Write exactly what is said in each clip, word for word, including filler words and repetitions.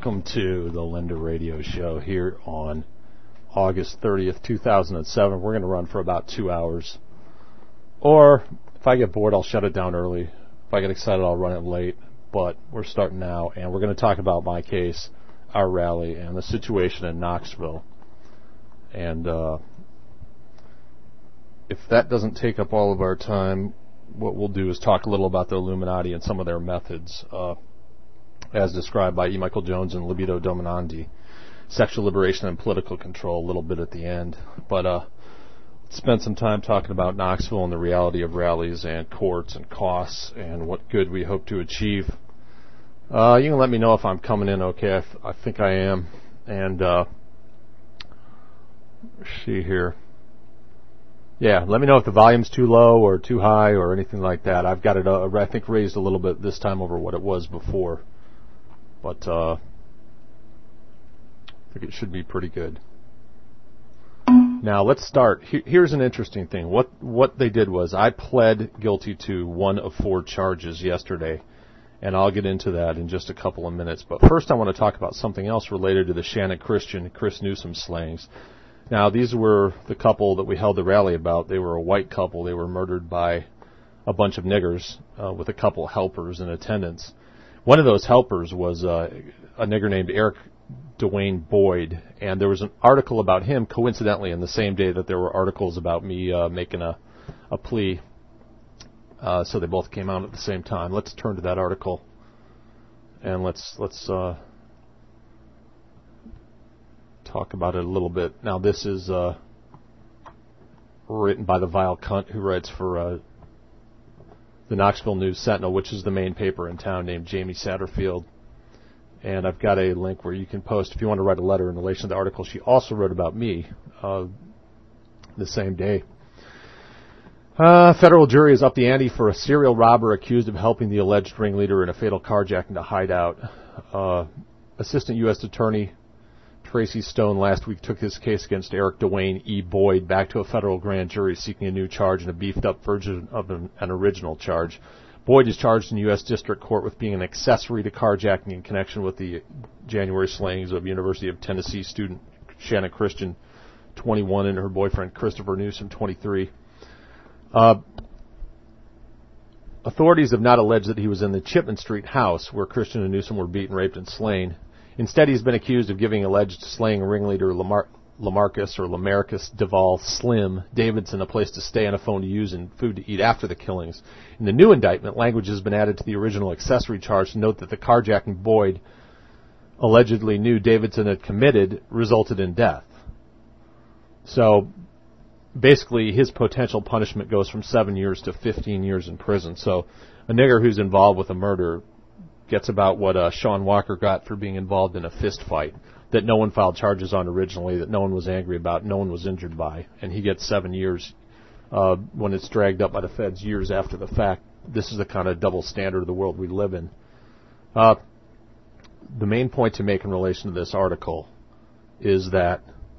welcome to the Linder Radio Show here on August thirtieth, two thousand seven. We're going to run for about two hours. Or, if I get bored, I'll shut it down early. If I get excited, I'll run it late. But we're starting now, and we're going to talk about my case, our rally, and the situation in Knoxville. And uh, if that doesn't take up all of our time, what we'll do is talk a little about the Illuminati and some of their methods, uh, as described by E. Michael Jones and Libido Dominandi, sexual liberation and political control, a little bit at the end. But uh, let's spend some time talking about Knoxville and the reality of rallies and courts and costs and what good we hope to achieve. Uh, you can let me know if I'm coming in okay. I, f- I think I am. And uh, let's see here. Yeah, let me know if the volume's too low or too high or anything like that. I've got it, uh, I think, raised a little bit this time over what it was before. But uh, I think it should be pretty good. Now, let's start. Here, here's an interesting thing. What what they did was I pled guilty to one of four charges yesterday, and I'll get into that in just a couple of minutes. But first I want to talk about something else related to the Shannon Christian, Chris Newsom slayings. Now, these were the couple that we held the rally about. They were a white couple. They were murdered by a bunch of niggers uh, with a couple helpers in attendance. One of those helpers was uh, a nigger named Eric Dwayne Boyd, and there was an article about him, coincidentally, in the same day that there were articles about me uh, making a, a plea. Uh, so they both came out at the same time. Let's turn to that article, and let's let's uh, talk about it a little bit. Now, this is uh, written by the vile cunt who writes for uh, the Knoxville News Sentinel, which is the main paper in town, named Jamie Satterfield. And I've got a link where you can post if you want to write a letter in relation to the article she also wrote about me uh, the same day. Uh, federal jury is up the ante for a serial robber accused of helping the alleged ringleader in a fatal carjacking to hide out. Uh, Assistant U S Attorney Tracy Stone last week took his case against Eric Dwayne E. Boyd back to a federal grand jury seeking a new charge and a beefed-up version of an, an original charge. Boyd is charged in U S District Court with being an accessory to carjacking in connection with the January slayings of University of Tennessee student Shannon Christian, twenty-one, and her boyfriend Christopher Newsom, twenty-three. Uh, authorities have not alleged that he was in the Chipman Street house where Christian and Newsom were beaten, raped, and slain. Instead, he's been accused of giving alleged slaying ringleader Lamar- Lamarcus or Lamarcus Duvall Slim Davidson a place to stay and a phone to use and food to eat after the killings. In the new indictment, language has been added to the original accessory charge to note that the carjacking Boyd allegedly knew Davidson had committed resulted in death. So, basically, his potential punishment goes from seven years to fifteen years in prison. So, a nigger who's involved with a murder gets about what uh, Sean Walker got for being involved in a fist fight that no one filed charges on originally, that no one was angry about, no one was injured by, and he gets seven years uh, when it's dragged up by the feds years after the fact. This is the kind of double standard of the world we live in. Uh, the main point to make in relation to this article is that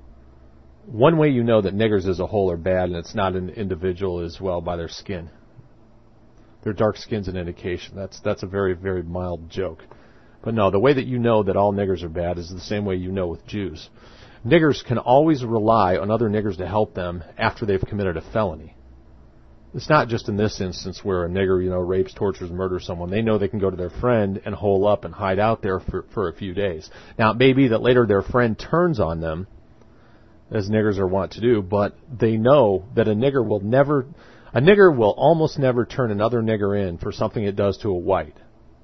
one way you know that niggers as a whole are bad and it's not an individual is, well, by their skin. Their dark skin's an indication. That's that's a very, very mild joke. But no, the way that you know that all niggers are bad is the same way you know with Jews. Niggers can always rely on other niggers to help them after they've committed a felony. It's not just in this instance where a nigger, you know, rapes, tortures, murders someone. They know they can go to their friend and hole up and hide out there for, for a few days. Now, it may be that later their friend turns on them, as niggers are wont to do, but they know that a nigger will never... A nigger will almost never turn another nigger in for something it does to a white.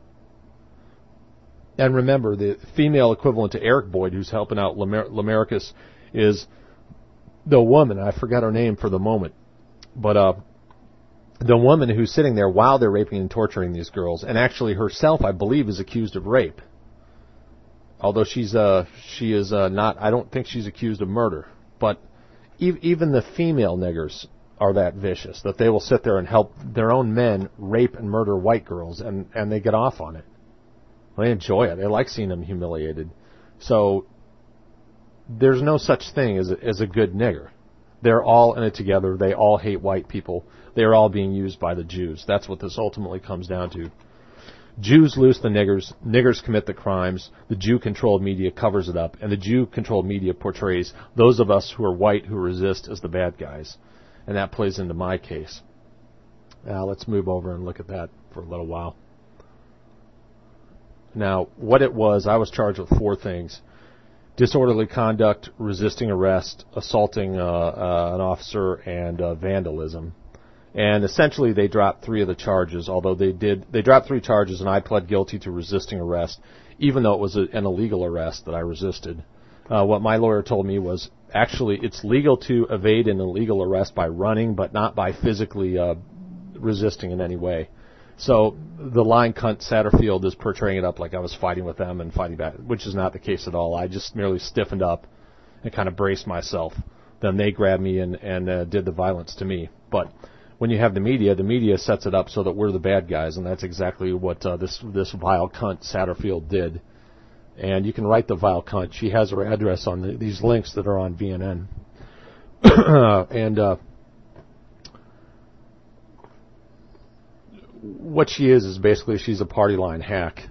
And remember, the female equivalent to Eric Boyd, who's helping out Lamar- Lamarcus, is the woman. I forgot her name for the moment. But uh, the woman who's sitting there while they're raping and torturing these girls, and actually herself, I believe, is accused of rape. Although she's uh, she is uh, not, I don't think she's accused of murder. But e- even the female niggers are that vicious, that they will sit there and help their own men rape and murder white girls, and, and they get off on it. They enjoy it. They like seeing them humiliated. So there's no such thing as a, as a good nigger. They're all in it together. They all hate white people. They're all being used by the Jews. That's what this ultimately comes down to. Jews loose the niggers, niggers commit the crimes, the Jew-controlled media covers it up, and the Jew-controlled media portrays those of us who are white who resist as the bad guys. And that plays into my case. Now let's move over and look at that for a little while. Now, what it was, I was charged with four things. Disorderly conduct, resisting arrest, assaulting uh, uh, an officer, and uh, vandalism. And essentially, they dropped three of the charges, although they did, they dropped three charges, and I pled guilty to resisting arrest, even though it was a, an illegal arrest that I resisted. Uh, what my lawyer told me was, actually, it's legal to evade an illegal arrest by running, but not by physically uh, resisting in any way. So the line cunt Satterfield is portraying it up like I was fighting with them and fighting back, which is not the case at all. I just merely stiffened up and kind of braced myself. Then they grabbed me and, and uh, did the violence to me. But when you have the media, the media sets it up so that we're the bad guys, and that's exactly what uh, this this vile cunt Satterfield did. And you can write the vile cunt. She has her address on the, these links that are on V N N. and uh, what she is is basically she's a party line hack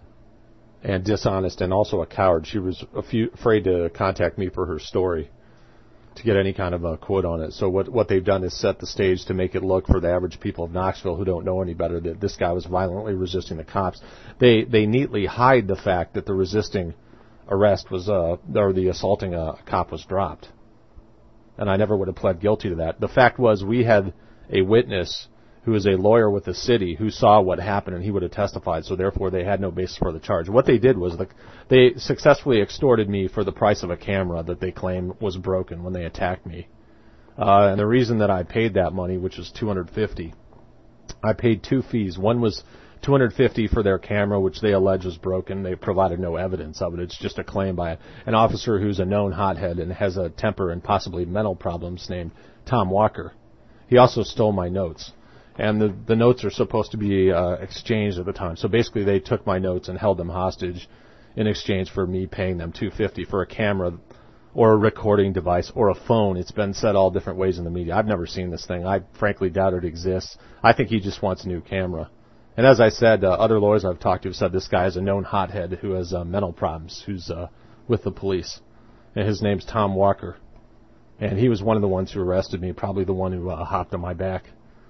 and dishonest and also a coward. She was a few, afraid to contact me for her story to get any kind of a quote on it. So what what they've done is set the stage to make it look for the average people of Knoxville who don't know any better that this guy was violently resisting the cops. They they neatly hide the fact that the resisting arrest was uh or the assaulting a cop was dropped. And I never would have pled guilty to that. The fact was we had a witness who is a lawyer with the city who saw what happened and he would have testified, so therefore they had no basis for the charge. What they did was the, they successfully extorted me for the price of a camera that they claim was broken when they attacked me. Uh, and the reason that I paid that money, which was two hundred fifty dollars, I paid two fees. One was two hundred fifty dollars for their camera, which they allege was broken. They provided no evidence of it. It's just a claim by an officer who's a known hothead and has a temper and possibly mental problems named Tom Walker. He also stole my notes. And the, the notes are supposed to be uh, exchanged at the time. So basically they took my notes and held them hostage in exchange for me paying them two hundred fifty dollars for a camera or a recording device or a phone. It's been said all different ways in the media. I've never seen this thing. I frankly doubt it exists. I think he just wants a new camera. And as I said, uh, other lawyers I've talked to have said this guy is a known hothead who has uh, mental problems, who's uh, with the police. And his name's Tom Walker. And he was one of the ones who arrested me, probably the one who uh, hopped on my back.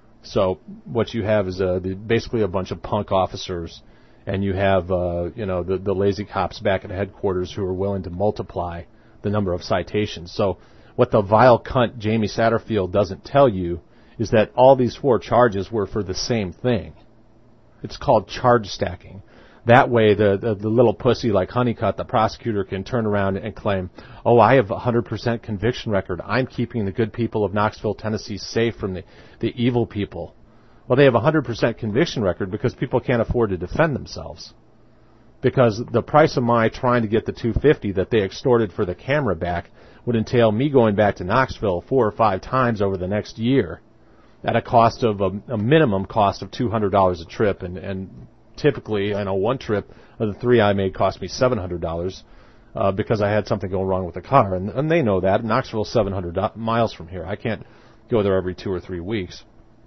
So what you have is uh, the, basically a bunch of punk officers, and you have uh, you know the, the lazy cops back at headquarters who are willing to multiply the number of citations. So what the vile cunt Jamie Satterfield doesn't tell you is that all these four charges were for the same thing. It's called charge stacking. That way, the, the, the little pussy like Honeycutt, the prosecutor, can turn around and claim, oh, I have a one hundred percent conviction record. I'm keeping the good people of Knoxville, Tennessee safe from the, the evil people. Well, they have a one hundred percent conviction record because people can't afford to defend themselves. Because the price of my trying to get the two hundred fifty dollars that they extorted for the camera back would entail me going back to Knoxville four or five times over the next year at a cost of a, a minimum cost of two hundred dollars a trip, and, and typically, I know one trip of the three I made cost me seven hundred dollars uh, because I had something go wrong with the car. And, and they know that. Knoxville's seven hundred miles from here. I can't go there every two or three weeks.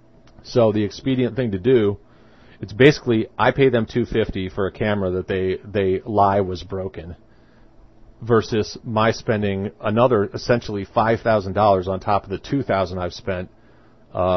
So the expedient thing to do, it's basically I pay them two hundred fifty dollars for a camera that they, they lie was broken versus my spending another essentially five thousand dollars on top of the two thousand dollars I've spent uh,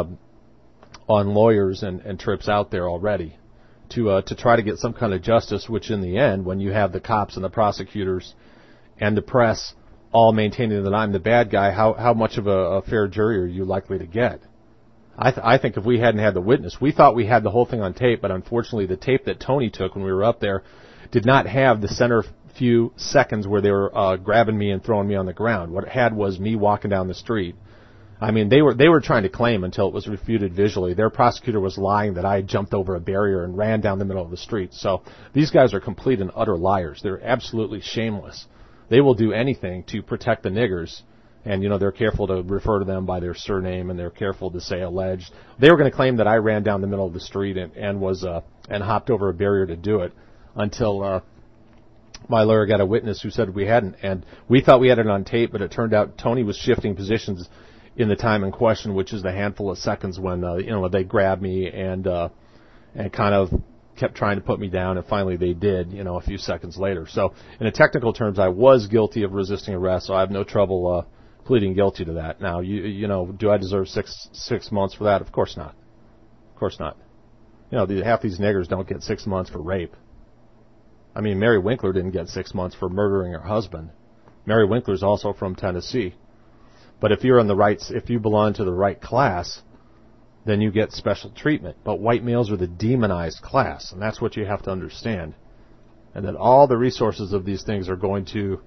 on lawyers and, and trips out there already. To uh, to try to get some kind of justice, which in the end, when you have the cops and the prosecutors and the press all maintaining that I'm the bad guy, how how much of a, a fair jury are you likely to get? I th- I think if we hadn't had the witness, we thought we had the whole thing on tape, but unfortunately the tape that Tony took when we were up there did not have the center few seconds where they were uh, grabbing me and throwing me on the ground. What it had was me walking down the street. I mean, they were they were trying to claim until it was refuted visually. Their prosecutor was lying that I jumped over a barrier and ran down the middle of the street. So these guys are complete and utter liars. They're absolutely shameless. They will do anything to protect the niggers. And, you know, they're careful to refer to them by their surname, and they're careful to say alleged. They were going to claim that I ran down the middle of the street and, and was uh, and hopped over a barrier to do it until uh, my lawyer got a witness who said we hadn't. And we thought we had it on tape, but it turned out Tony was shifting positions in the time in question, which is the handful of seconds when uh, you know they grab me and uh, and kind of kept trying to put me down, and finally they did, you know, a few seconds later. So in a technical terms, I was guilty of resisting arrest, so I have no trouble uh, pleading guilty to that. Now, you you know, do I deserve six six months for that? Of course not. Of course not. You know, the, half these niggers don't get six months for rape. I mean, Mary Winkler didn't get six months for murdering her husband. Mary Winkler's also from Tennessee. But if you're in the right, if you belong to the right class, then you get special treatment. But white males are the demonized class, and that's what you have to understand. And that all the resources of these things are going to,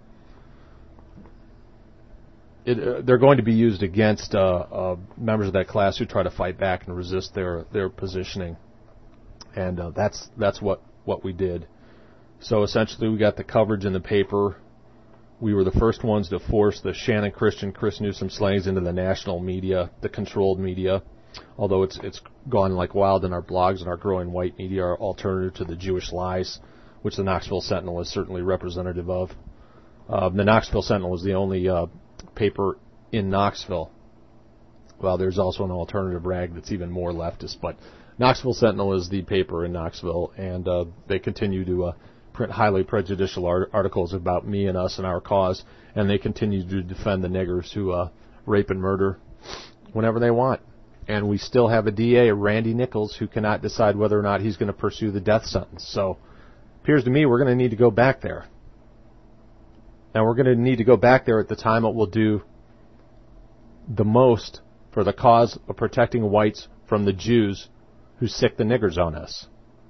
it, uh, they're going to be used against uh, uh, members of that class who try to fight back and resist their their positioning. And uh, that's that's what, what we did. So essentially, we got the coverage in the paper. We were the first ones to force the Shannon Christian, Chris Newsom slayings into the national media, the controlled media. Although it's it's gone like wild in our blogs and our growing white media, our alternative to the Jewish lies, which the Knoxville Sentinel is certainly representative of. Uh, the Knoxville Sentinel is the only uh, paper in Knoxville. Well, there's also an alternative rag that's even more leftist, but Knoxville Sentinel is the paper in Knoxville, and uh, they continue to uh, print highly prejudicial art- articles about me and us and our cause, and they continue to defend the niggers who uh, rape and murder whenever they want. And we still have a D A, Randy Nichols, who cannot decide whether or not he's going to pursue the death sentence. So it appears to me we're going to need to go back there. And we're going to need to go back there at the time it will do the most for the cause of protecting whites from the Jews who sick the niggers on us.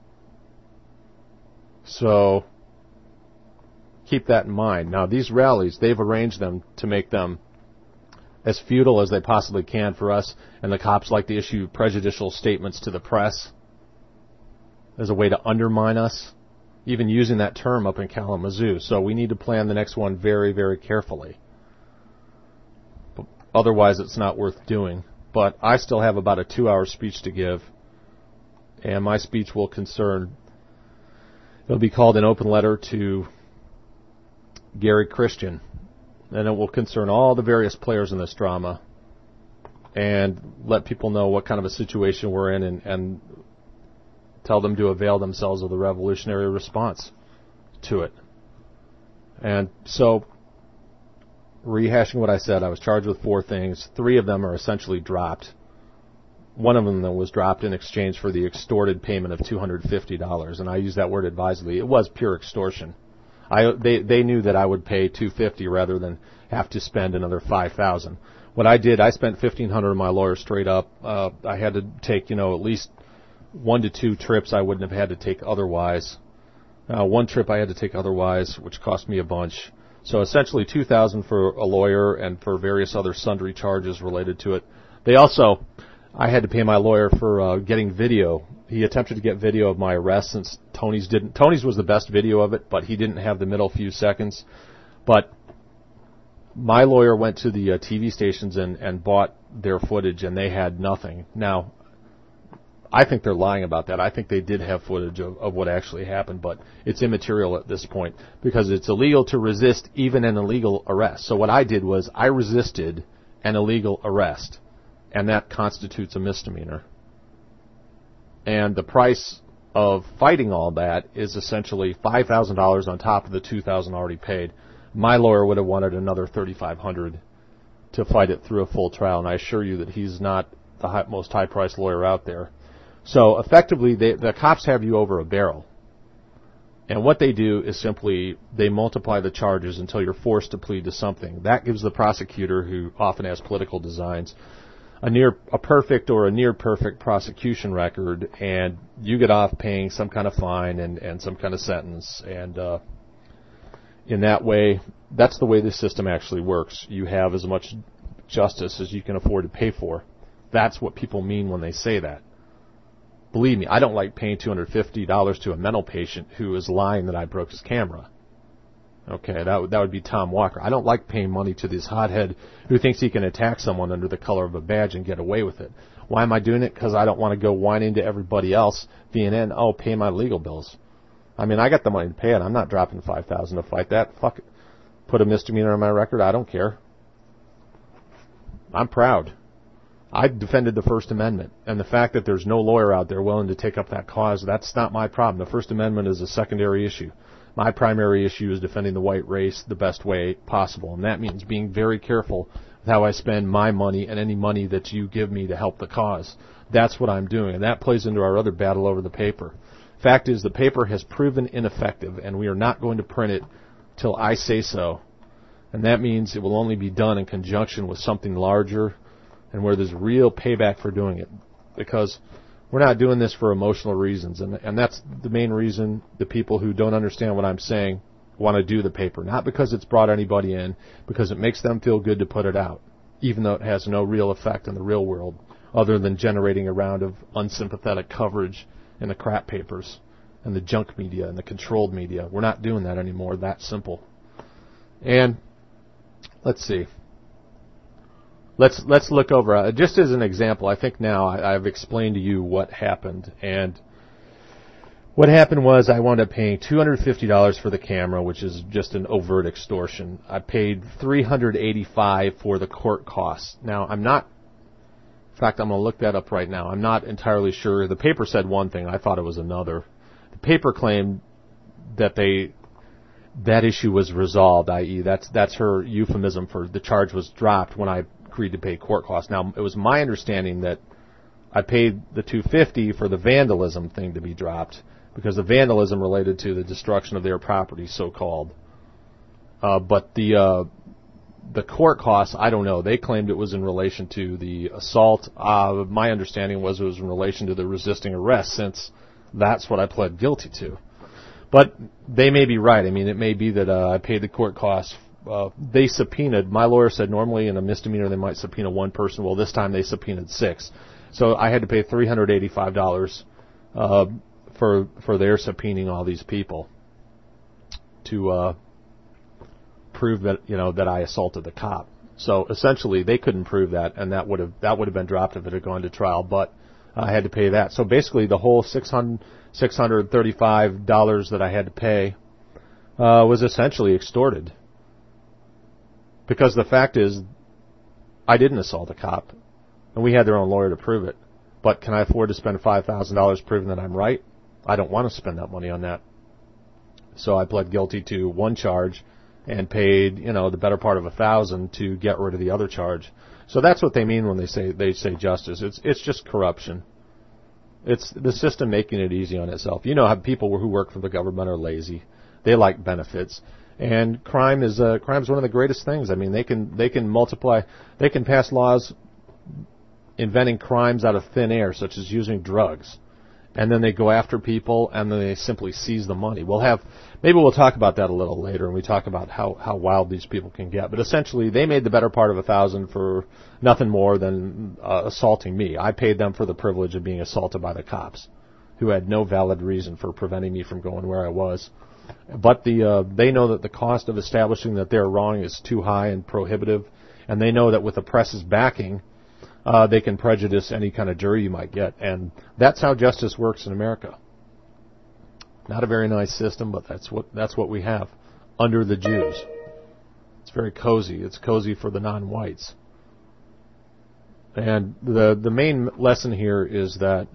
So keep that in mind. Now, these rallies, they've arranged them to make them as futile as they possibly can for us, and the cops like to issue prejudicial statements to the press as a way to undermine us, even using that term up in Kalamazoo. So we need to plan the next one very, very carefully. Otherwise, it's not worth doing. But I still have about a two-hour speech to give, and my speech will concern, it'll be called an open letter to Gary Christian, and it will concern all the various players in this drama and let people know what kind of a situation we're in, and, and tell them to avail themselves of the revolutionary response to it. And so, rehashing what I said, I was charged with four things. Three of them are essentially dropped. One of them was dropped in exchange for the extorted payment of two hundred fifty dollars, and I use that word advisedly. It was pure extortion. I, they, they knew that I would pay two hundred fifty dollars rather than have to spend another five thousand dollars. What I did, I spent fifteen hundred dollars on my lawyer straight up. Uh, I had to take, you know, at least one to two trips I wouldn't have had to take otherwise. Uh, one trip I had to take otherwise, which cost me a bunch. So essentially two thousand dollars for a lawyer and for various other sundry charges related to it. They also, I had to pay my lawyer for uh, getting video. He attempted to get video of my arrest since Tony's didn't. Tony's was the best video of it, but he didn't have the middle few seconds. But my lawyer went to the uh, T V stations and, and bought their footage, and they had nothing. Now, I think they're lying about that. I think they did have footage of, of what actually happened, but it's immaterial at this point because it's illegal to resist even an illegal arrest. So what I did was I resisted an illegal arrest, and that constitutes a misdemeanor. And the price of fighting all that is essentially five thousand dollars on top of the two thousand dollars already paid. My lawyer would have wanted another thirty-five hundred dollars to fight it through a full trial, and I assure you that he's not the high, most high-priced lawyer out there. So effectively, they, the cops have you over a barrel. And what they do is simply they multiply the charges until you're forced to plead to something. That gives the prosecutor, who often has political designs, a near a perfect or a near perfect prosecution record, and you get off paying some kind of fine and, and some kind of sentence. And uh, in that way, that's the way the system actually works. You have as much justice as you can afford to pay for. That's what people mean when they say that. Believe me, I don't like paying two hundred fifty dollars to a mental patient who is lying that I broke his camera. Okay, that would, that would be Tom Walker. I don't like paying money to this hothead who thinks he can attack someone under the color of a badge and get away with it. Why am I doing it? Because I don't want to go whining to everybody else, V N N, oh, pay my legal bills. I mean, I got the money to pay it. I'm not dropping five thousand dollars to fight that. Fuck it. Put a misdemeanor on my record. I don't care. I'm proud. I defended the First Amendment, and the fact that there's no lawyer out there willing to take up that cause, that's not my problem. The First Amendment is a secondary issue. My primary issue is defending the white race the best way possible, and that means being very careful with how I spend my money and any money that you give me to help the cause. That's what I'm doing, and that plays into our other battle over the paper. Fact is, the paper has proven ineffective, and we are not going to print it till I say so, and that means it will only be done in conjunction with something larger and where there's real payback for doing it, because we're not doing this for emotional reasons, and and that's the main reason the people who don't understand what I'm saying want to do the paper. Not because it's brought anybody in, because it makes them feel good to put it out, even though it has no real effect in the real world, other than generating a round of unsympathetic coverage in the crap papers and the junk media and the controlled media. We're not doing that anymore. That simple. And let's see. Let's let's look over, uh, just as an example, I think now I, I've explained to you what happened. And what happened was I wound up paying two hundred fifty dollars for the camera, which is just an overt extortion. I paid three hundred eighty-five dollars for the court costs. Now, I'm not, in fact, I'm going to look that up right now. I'm not entirely sure. The paper said one thing. I thought it was another. The paper claimed that they that issue was resolved, that is, that's that's her euphemism for the charge was dropped when I agreed to pay court costs. Now, it was my understanding that I paid the two hundred fifty dollars for the vandalism thing to be dropped, because the vandalism related to the destruction of their property, so-called. Uh, but the uh, the court costs, I don't know. They claimed it was in relation to the assault. Uh, my understanding was it was in relation to the resisting arrest, since that's what I pled guilty to. But they may be right. I mean, it may be that uh, I paid the court costs. Uh, they subpoenaed, my lawyer said normally in a misdemeanor they might subpoena one person. Well, this time they subpoenaed six. So I had to pay three hundred eighty-five dollars uh, for for their subpoenaing all these people to uh, prove that, you know, that I assaulted the cop. So essentially they couldn't prove that, and that would have that would have been dropped if it had gone to trial. But I had to pay that. So basically the whole six hundred thirty-five dollars that I had to pay uh, was essentially extorted. Because the fact is, I didn't assault a cop, and we had their own lawyer to prove it. But can I afford to spend five thousand dollars proving that I'm right? I don't want to spend that money on that. So I pled guilty to one charge and paid, you know, the better part of a thousand to get rid of the other charge. So that's what they mean when they say they say justice. It's it's just corruption. It's the system making it easy on itself. You know how people who work for the government are lazy. They like benefits. And crime is uh, crime is one of the greatest things. I mean, they can they can multiply, they can pass laws inventing crimes out of thin air, such as using drugs, and then they go after people, and then they simply seize the money. We'll have maybe we'll talk about that a little later, and we talk about how how wild these people can get. But essentially, they made the better part of a thousand for nothing more than uh, assaulting me. I paid them for the privilege of being assaulted by the cops, who had no valid reason for preventing me from going where I was. But the uh, they know that the cost of establishing that they're wrong is too high and prohibitive, and they know that with the press's backing, uh, they can prejudice any kind of jury you might get. And that's how justice works in America. Not a very nice system, but that's what that's what we have under the Jews. It's very cozy. It's cozy for the non-whites. And the the main lesson here is that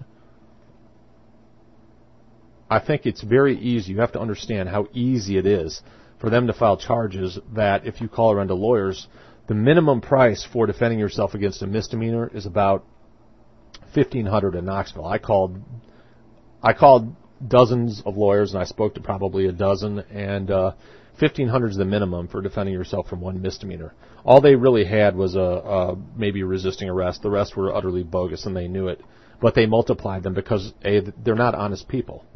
I think it's very easy. You have to understand how easy it is for them to file charges that, if you call around to lawyers, the minimum price for defending yourself against a misdemeanor is about fifteen hundred dollars in Knoxville. I called, I called dozens of lawyers, and I spoke to probably a dozen, and uh, fifteen hundred dollars is the minimum for defending yourself from one misdemeanor. All they really had was a, a maybe resisting arrest. The rest were utterly bogus, and they knew it. But they multiplied them because A, they're not honest people.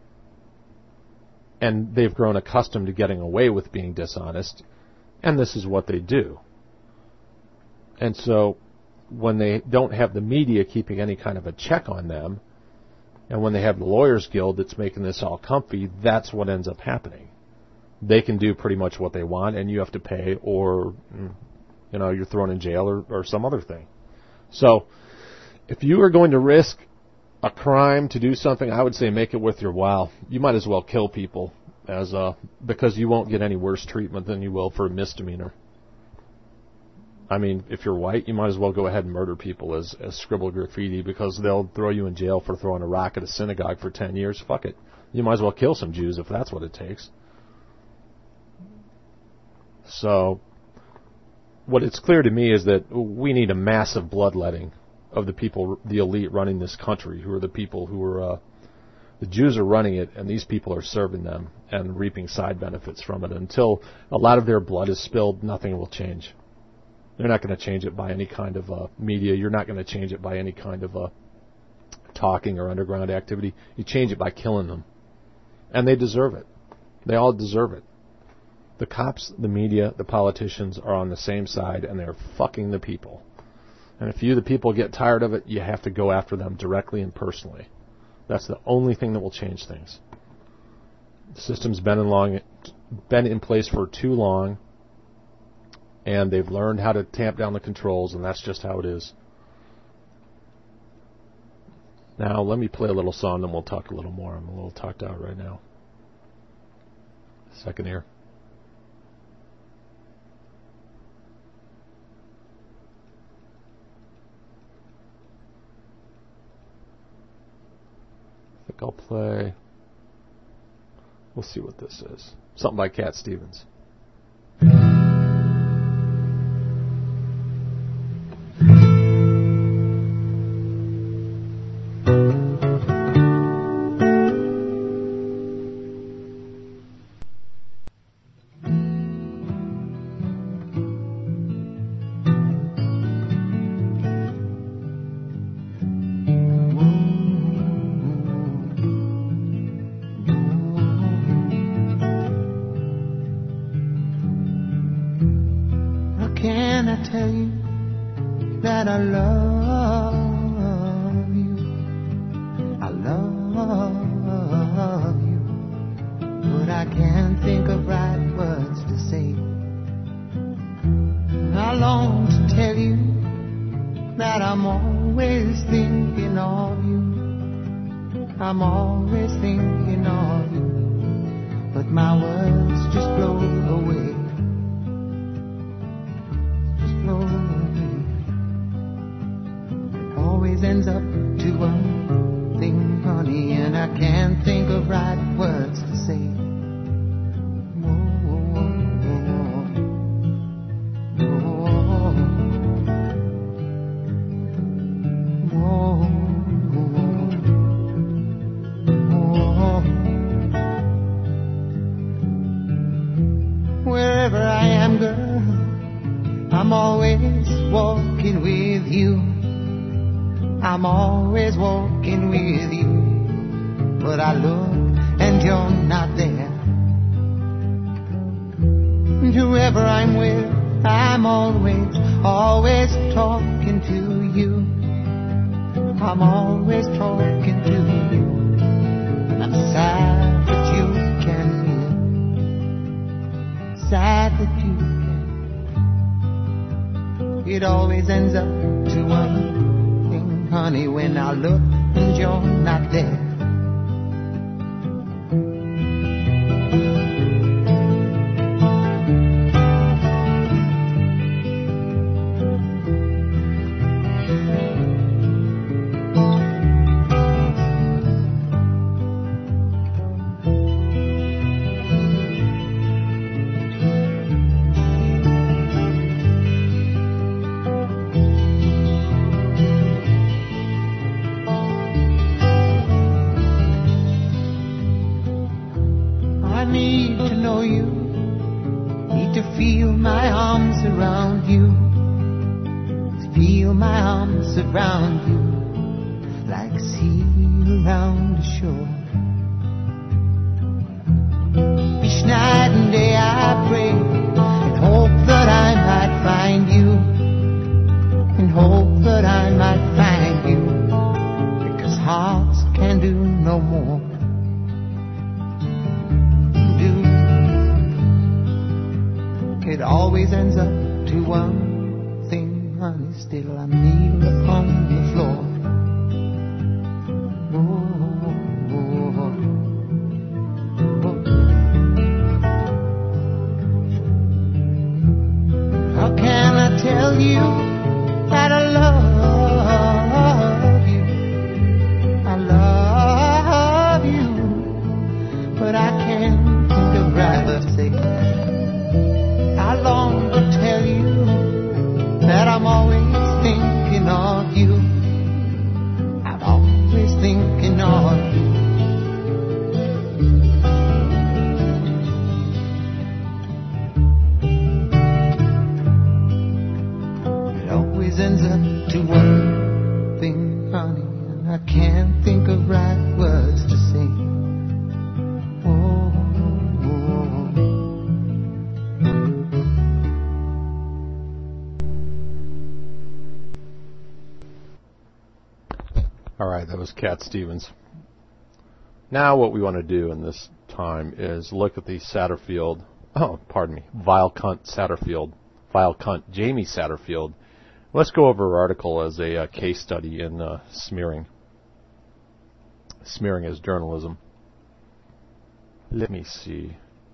And they've grown accustomed to getting away with being dishonest, and this is what they do. And so when they don't have the media keeping any kind of a check on them, and when they have the Lawyers Guild that's making this all comfy, that's what ends up happening. They can do pretty much what they want, and you have to pay, or, you know, you're thrown in jail or, or some other thing. So if you are going to risk a crime to do something, I would say make it worth your while. You might as well kill people, as uh, because you won't get any worse treatment than you will for a misdemeanor. I mean, if you're white, you might as well go ahead and murder people as, as scribble graffiti, because they'll throw you in jail for throwing a rock at a synagogue for ten years. Fuck it. You might as well kill some Jews if that's what it takes. So, what it's clear to me is that we need a massive bloodletting of the people, the elite running this country, who are the people who are, uh, the Jews are running it, and these people are serving them and reaping side benefits from it. Until a lot of their blood is spilled, nothing will change. They're not going to change it by any kind of uh, media. You're not going to change it by any kind of uh, talking or underground activity. You change it by killing them. And they deserve it. They all deserve it. The cops, the media, the politicians are on the same side, and they're fucking the people. And if you, the people, get tired of it, you have to go after them directly and personally. That's the only thing that will change things. The system's been in, long, been in place for too long, and they've learned how to tamp down the controls, and that's just how it is. Now, let me play a little song, then we'll talk a little more. I'm a little talked out right now. Second here. I think I'll play... We'll see what this is. Something by Cat Stevens. Tell tell you that I love you. I love you. But I can't think of right to say. I long to tell you that I'm always thinking of you. I'm always thinking of you. It always ends up to one thing, honey, and I can't think of right words to say. Oh, All right, that was Cat Stevens. Now what we want to do in this time is look at the Satterfield, oh, pardon me, Vile Cunt Satterfield, Vile Cunt Jamie Satterfield. Let's go over her article as a uh, case study in uh, smearing. Smearing as journalism. Let me see.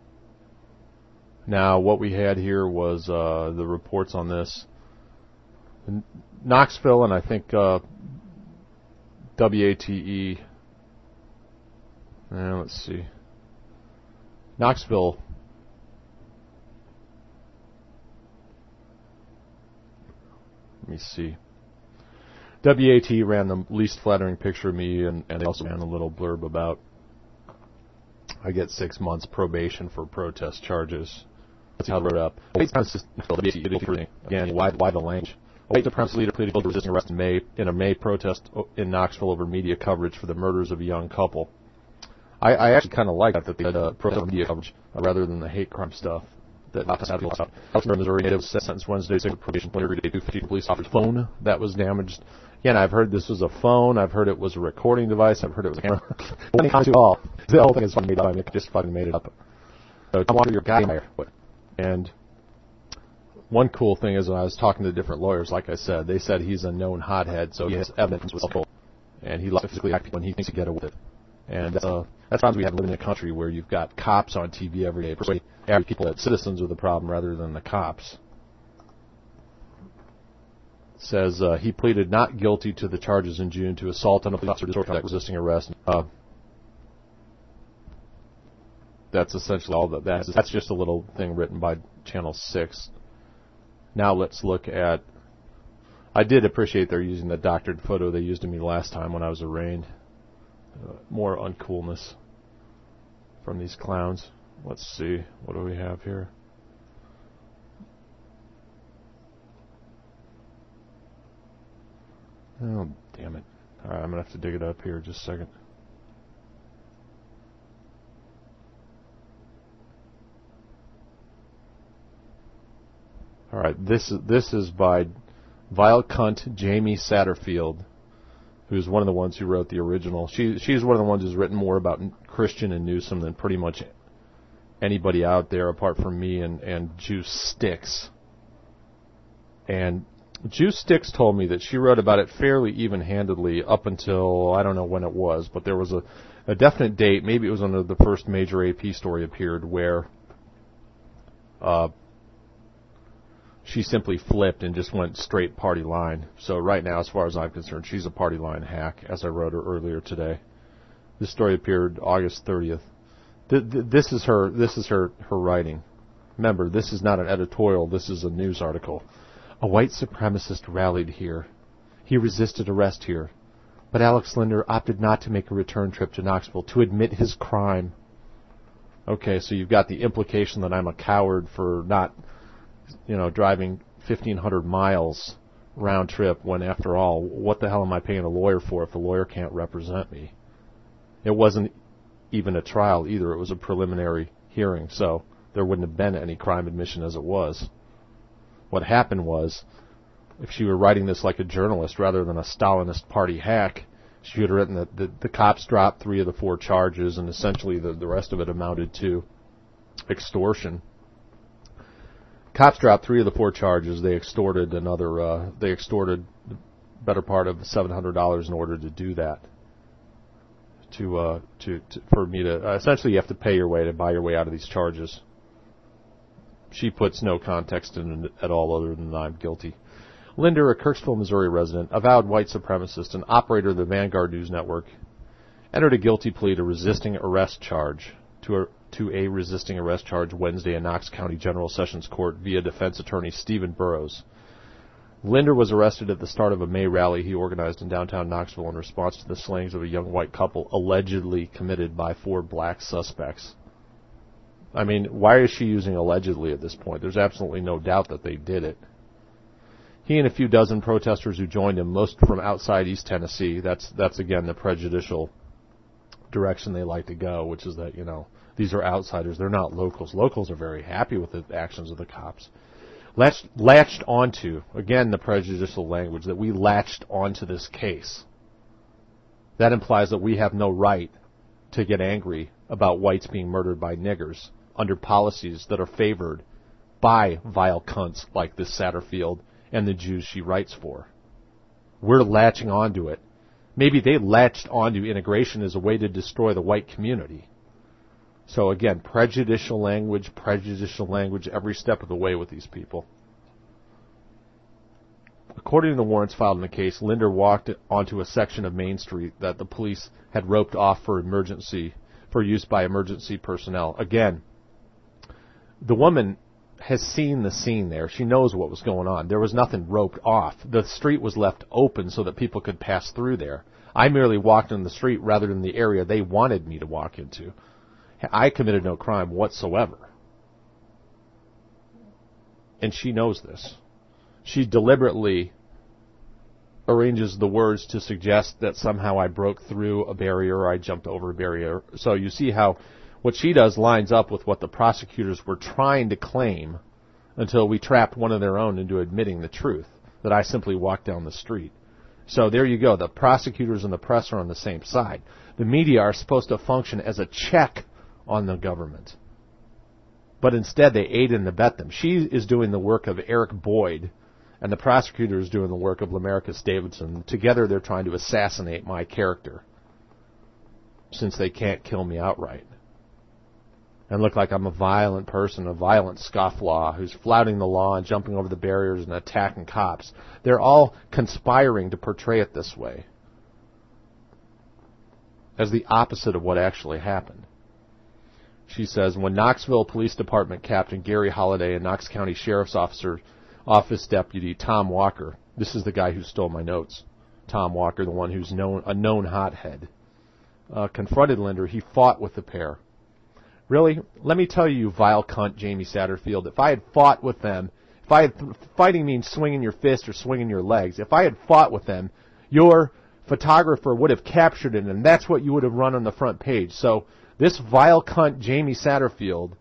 Now, what we had here was uh, the reports on this. In Knoxville, and I think uh, W A T E. Uh, let's see. Knoxville. Let me see. W A T E ran the least flattering picture of me, and, and they also ran a little blurb about I get six months probation for protest charges. Let's see how they wrote it up. White supremacist again, why, why the language? A white supremacist leader pleaded guilty to resisting arrest in May in a May protest in Knoxville over media coverage for the murders of a young couple. I, I actually kind of like that, that they had uh, protest media coverage uh, rather than the hate crime stuff. That Elsewhere, Missouri native was sentenced Wednesday to probation for two fifty police officer's phone that was damaged. Again, I've heard this was a phone. I've heard it was a recording device. I've heard it was a camera. When it comes to all, the whole thing is fucking made up. I mean, just fucking made it up. So come on to your guy there. And one cool thing is when I was talking to different lawyers, like I said, they said he's a known hothead, so he has evidence with alcohol, and he likes to physically act when he thinks he can get away with it. And that's uh, that's problems we have living in a country where you've got cops on T V every day persuading every people that citizens are the problem rather than the cops. It says uh, he pleaded not guilty to the charges in June to assault on a police officer, disorderly conduct, resisting arrest. Uh, that's essentially all that that is. That's just a little thing written by Channel six. Now let's look at. I did appreciate they're using the doctored photo they used of me last time when I was arraigned. Uh, more uncoolness from these clowns. Let's see. What do we have here? Oh, damn it. Alright, I'm going to have to dig it up here just a second. Alright, this is, this is by Vile Cunt Jamie Satterfield, who's one of the ones who wrote the original. She she's one of the ones who's written more about Christian and Newsom than pretty much anybody out there apart from me and, and Juice Sticks. And Juice Sticks told me that she wrote about it fairly even-handedly up until, I don't know when it was, but there was a, a definite date, maybe it was when the first major A P story appeared, where uh, she simply flipped and just went straight party line. So right now, as far as I'm concerned, she's a party line hack, as I wrote her earlier today. This story appeared August thirtieth. Th- th- this is her. This is her, her writing. Remember, this is not an editorial. This is a news article. A white supremacist rallied here. He resisted arrest here. But Alex Linder opted not to make a return trip to Knoxville to admit his crime. Okay, so you've got the implication that I'm a coward for not, you know, driving fifteen hundred miles round trip when, after all, what the hell am I paying a lawyer for if the lawyer can't represent me? It wasn't even a trial either. It was a preliminary hearing, so there wouldn't have been any crime admission as it was. What happened was, if she were writing this like a journalist rather than a Stalinist party hack, she would have written that the, the cops dropped three of the four charges, and essentially the, the rest of it amounted to extortion. Cops dropped three of the four charges. They extorted another. Uh, they extorted the better part of seven hundred dollars in order to do that. To, uh, to, to for me to uh, essentially, you have to pay your way to buy your way out of these charges. She puts no context in it at all, other than I'm guilty. Linder, a Kirksville, Missouri resident, avowed white supremacist and operator of the Vanguard News Network, entered a guilty plea to resisting arrest charge to a, to a resisting arrest charge Wednesday in Knox County General Sessions Court via defense attorney Stephen Burrows. Linder was arrested at the start of a May rally he organized in downtown Knoxville in response to the slayings of a young white couple allegedly committed by four black suspects. I mean, why is she using allegedly at this point? There's absolutely no doubt that they did it. He and a few dozen protesters who joined him, most from outside East Tennessee, that's, that's again the prejudicial direction they like to go, which is that, you know, these are outsiders, they're not locals. Locals are very happy with the actions of the cops. Latched, latched onto, again, the prejudicial language, that we latched onto this case. That implies that we have no right to get angry about whites being murdered by niggers under policies that are favored by vile cunts like this Satterfield and the Jews she writes for. We're latching onto it. Maybe they latched onto integration as a way to destroy the white community. So again, prejudicial language, prejudicial language every step of the way with these people. According to the warrants filed in the case, Linder walked onto a section of Main Street that the police had roped off for emergency, for use by emergency personnel. Again, the woman has seen the scene there. She knows what was going on. There was nothing roped off. The street was left open so that people could pass through there. I merely walked in the street rather than the area they wanted me to walk into. I committed no crime whatsoever. And she knows this. She deliberately arranges the words to suggest that somehow I broke through a barrier or I jumped over a barrier. So you see how what she does lines up with what the prosecutors were trying to claim until we trapped one of their own into admitting the truth, that I simply walked down the street. So there you go. The prosecutors and the press are on the same side. The media are supposed to function as a check on the government. But instead they aid and abet them. She is doing the work of Eric Boyd, and the prosecutor is doing the work of Lamarcus Davidson. Together they're trying to assassinate my character, since they can't kill me outright. And look like I'm a violent person, a violent scofflaw who's flouting the law and jumping over the barriers and attacking cops. They're all conspiring to portray it this way, as the opposite of what actually happened. She says, when Knoxville Police Department Captain Gary Holliday and Knox County Sheriff's Officer Office Deputy Tom Walker, this is the guy who stole my notes, Tom Walker, the one who's known a known hothead, uh, confronted Linder, he fought with the pair. Really? Let me tell you, you vile cunt, Jamie Satterfield, if I had fought with them, if I had, fighting means swinging your fist or swinging your legs, if I had fought with them, your photographer would have captured it, and that's what you would have run on the front page. So this vile cunt, Jamie Satterfield,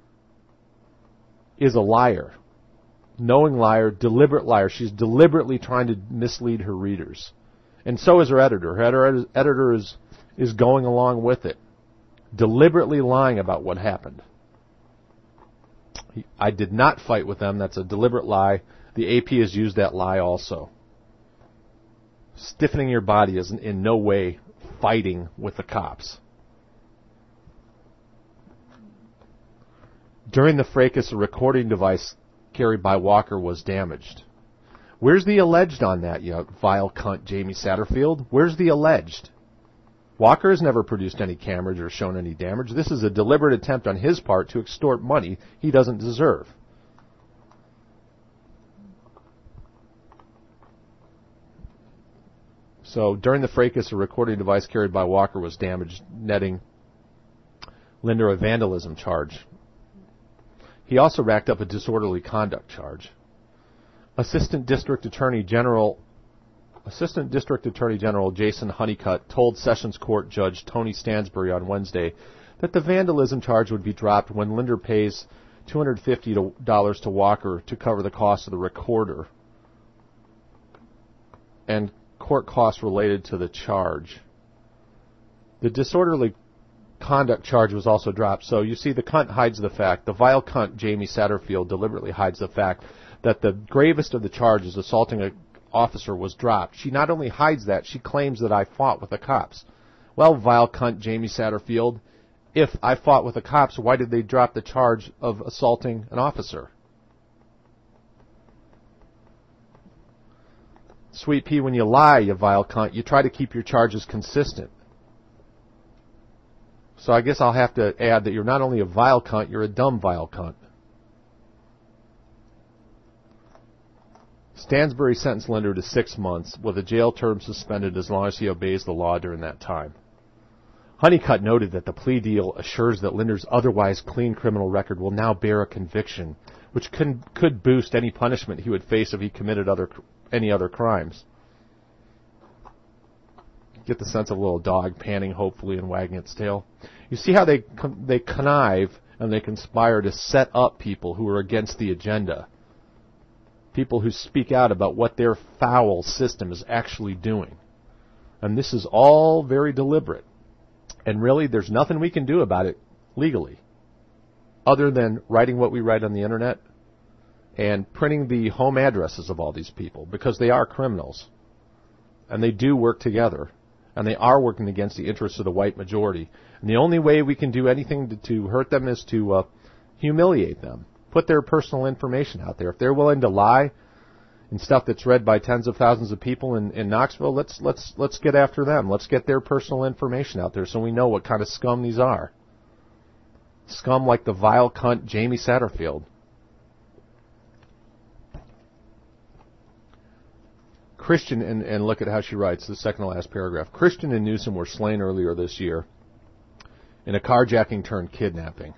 is a liar. Knowing liar, deliberate liar. She's deliberately trying to mislead her readers. And so is her editor. Her editor is, is going along with it, deliberately lying about what happened. I did not fight with them. That's a deliberate lie. The A P has used that lie also. Stiffening your body is in no way fighting with the cops. During the fracas, a recording device carried by Walker was damaged. Where's the alleged on that, you vile cunt, Jamie Satterfield? Where's the alleged? Walker has never produced any cameras or shown any damage. This is a deliberate attempt on his part to extort money he doesn't deserve. So during the fracas, a recording device carried by Walker was damaged, netting Linder a vandalism charge. He also racked up a disorderly conduct charge. Assistant District Attorney General Assistant District Attorney General Jason Honeycutt told Sessions Court Judge Tony Stansbury on Wednesday that the vandalism charge would be dropped when Linder pays two hundred fifty dollars to Walker to cover the cost of the recorder and court costs related to the charge. The disorderly conduct charge was also dropped. So you see, the cunt hides the fact, the vile cunt Jamie Satterfield deliberately hides the fact that the gravest of the charges, assaulting an officer, was dropped. She not only hides that, she claims that I fought with the cops. Well, vile cunt Jamie Satterfield, if I fought with the cops, why did they drop the charge of assaulting an officer? Sweet pea, when you lie, you vile cunt, you try to keep your charges consistent. So I guess I'll have to add that you're not only a vile cunt, you're a dumb vile cunt. Stansbury sentenced Linder to six months, with a jail term suspended as long as he obeys the law during that time. Honeycutt noted that the plea deal assures that Linder's otherwise clean criminal record will now bear a conviction, which could, could boost any punishment he would face if he committed other any other crimes. Get the sense of a little dog panting hopefully and wagging its tail. You see how they they connive and they conspire to set up people who are against the agenda. People who speak out about what their foul system is actually doing. And this is all very deliberate. And really, there's nothing we can do about it legally, other than writing what we write on the internet and printing the home addresses of all these people, because they are criminals. And they do work together. And they are working against the interests of the white majority. And the only way we can do anything to, to hurt them is to uh, humiliate them. Put their personal information out there. If they're willing to lie in stuff that's read by tens of thousands of people in, in Knoxville, let's let's let's get after them. Let's get their personal information out there so we know what kind of scum these are. Scum like the vile cunt Jamie Satterfield. Christian, and, and look at how she writes, the second to last paragraph. Christian and Newsom were slain earlier this year in a carjacking turned kidnapping.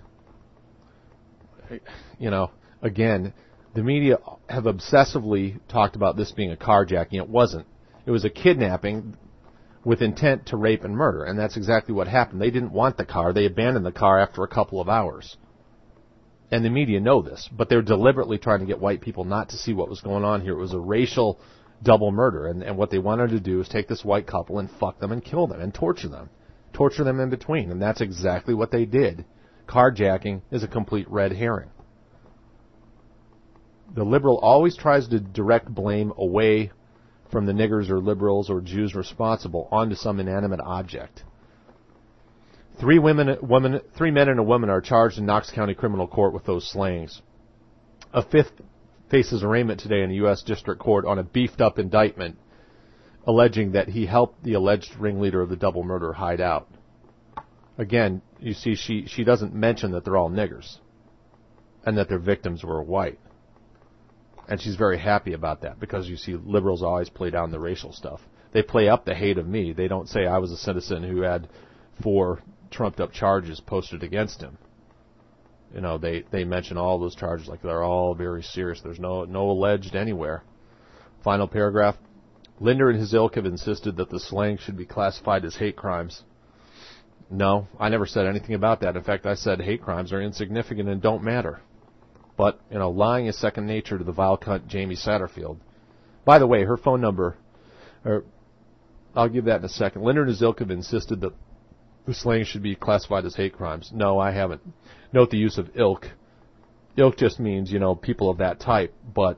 You know, again, the media have obsessively talked about this being a carjacking. It wasn't. It was a kidnapping with intent to rape and murder, and that's exactly what happened. They didn't want the car. They abandoned the car after a couple of hours. And the media know this, but they're deliberately trying to get white people not to see what was going on here. It was a racial double murder, and, and what they wanted to do is take this white couple and fuck them and kill them and torture them. Torture them in between, and that's exactly what they did. Carjacking is a complete red herring. The liberal always tries to direct blame away from the niggers or liberals or Jews responsible onto some inanimate object. Three women, women, three men and a woman are charged in Knox County Criminal Court with those slayings. A fifth faces arraignment today in a U S District Court on a beefed-up indictment alleging that he helped the alleged ringleader of the double murder hide out. Again, you see, she, she doesn't mention that they're all niggers and that their victims were white. And she's very happy about that because, you see, liberals always play down the racial stuff. They play up the hate of me. They don't say I was a citizen who had four trumped-up charges posted against him. You know, they, they mention all those charges like they're all very serious. There's no no alleged anywhere. Final paragraph. Linder and his ilk have insisted that the slaying should be classified as hate crimes. No, I never said anything about that. In fact, I said hate crimes are insignificant and don't matter. But, you know, lying is second nature to the vile cunt Jamie Satterfield. By the way, her phone number, or I'll give that in a second. Linder and his ilk have insisted that the slaying should be classified as hate crimes. No, I haven't. Note the use of ilk. Ilk just means, you know, people of that type, but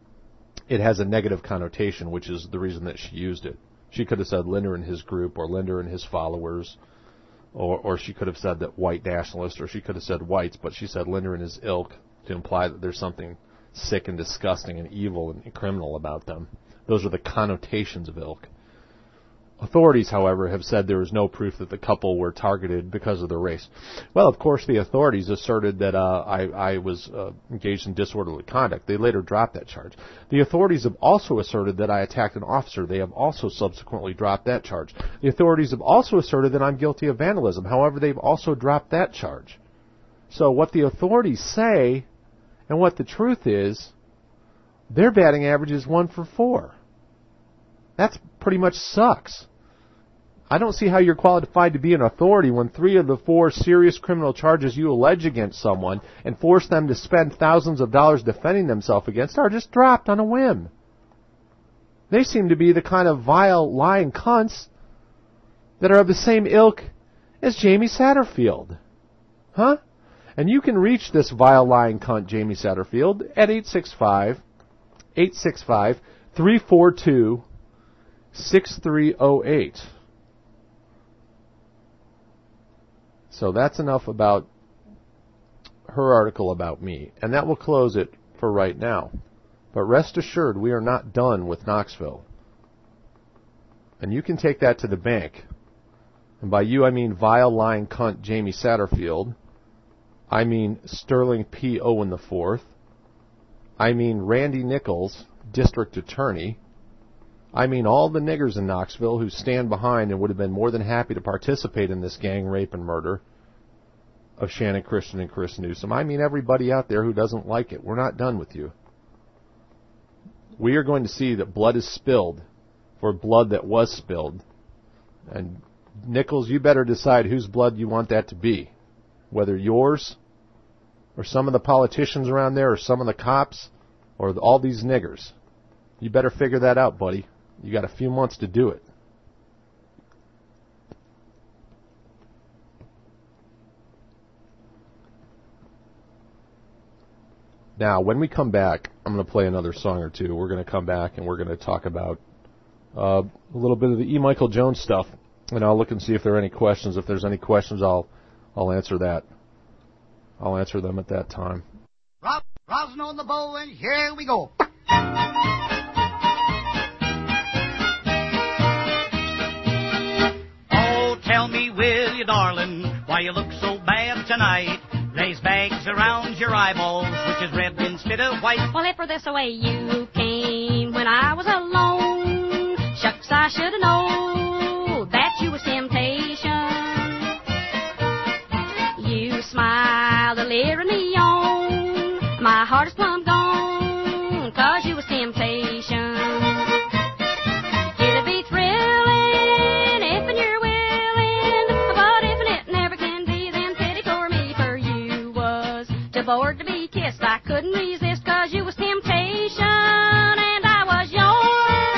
it has a negative connotation, which is the reason that she used it. She could have said Linder and his group, or Linder and his followers, or, or she could have said that white nationalists, or she could have said whites, but she said Linder and his ilk to imply that there's something sick and disgusting and evil and criminal about them. Those are the connotations of ilk. Authorities, however, have said there is no proof that the couple were targeted because of their race. Well, of course, the authorities asserted that uh, I, I was uh, engaged in disorderly conduct. They later dropped that charge. The authorities have also asserted that I attacked an officer. They have also subsequently dropped that charge. The authorities have also asserted that I'm guilty of vandalism. However, they've also dropped that charge. So what the authorities say and what the truth is, their batting average is one for four. That's pretty much sucks. I don't see how you're qualified to be an authority when three of the four serious criminal charges you allege against someone and force them to spend thousands of dollars defending themselves against are just dropped on a whim. They seem to be the kind of vile, lying cunts that are of the same ilk as Jamie Satterfield. Huh? And you can reach this vile, lying cunt, Jamie Satterfield, at eight six five, eight six five, three four two, six three zero eight. So that's enough about her article about me. And that will close it for right now. But rest assured, we are not done with Knoxville. And you can take that to the bank. And by you, I mean vile, lying cunt Jamie Satterfield. I mean Sterling P. Owen the fourth. I mean Randy Nichols, District Attorney. I mean all the niggers in Knoxville who stand behind and would have been more than happy to participate in this gang rape and murder of Shannon Christian and Chris Newsom. I mean everybody out there who doesn't like it. We're not done with you. We are going to see that blood is spilled for blood that was spilled. And Nichols, you better decide whose blood you want that to be. Whether yours, or some of the politicians around there, or some of the cops, or the, all these niggers. You better figure that out, buddy. You got a few months to do it. Now, when we come back, I'm going to play another song or two. We're going to come back and we're going to talk about uh, a little bit of the E. Michael Jones stuff, and I'll look and see if there are any questions. If there's any questions, I'll I'll answer that. I'll answer them at that time. Rob, rosin on the bow, and here we go. Oh, tell me, will you, darling, why you look so bad tonight? There's bags around your eyeballs, which is red instead of white. Well, if for this away you came when I was alone, shucks, I should have known that you was temptation. You smiled a leering me on, my heart is plumb gone, 'cause you was temptation. It'd be thrilling if and you're willing, but if and it never can be, then pity for me, for you was too bored to be kissed. I couldn't resist, 'cause you was temptation, and I was yours.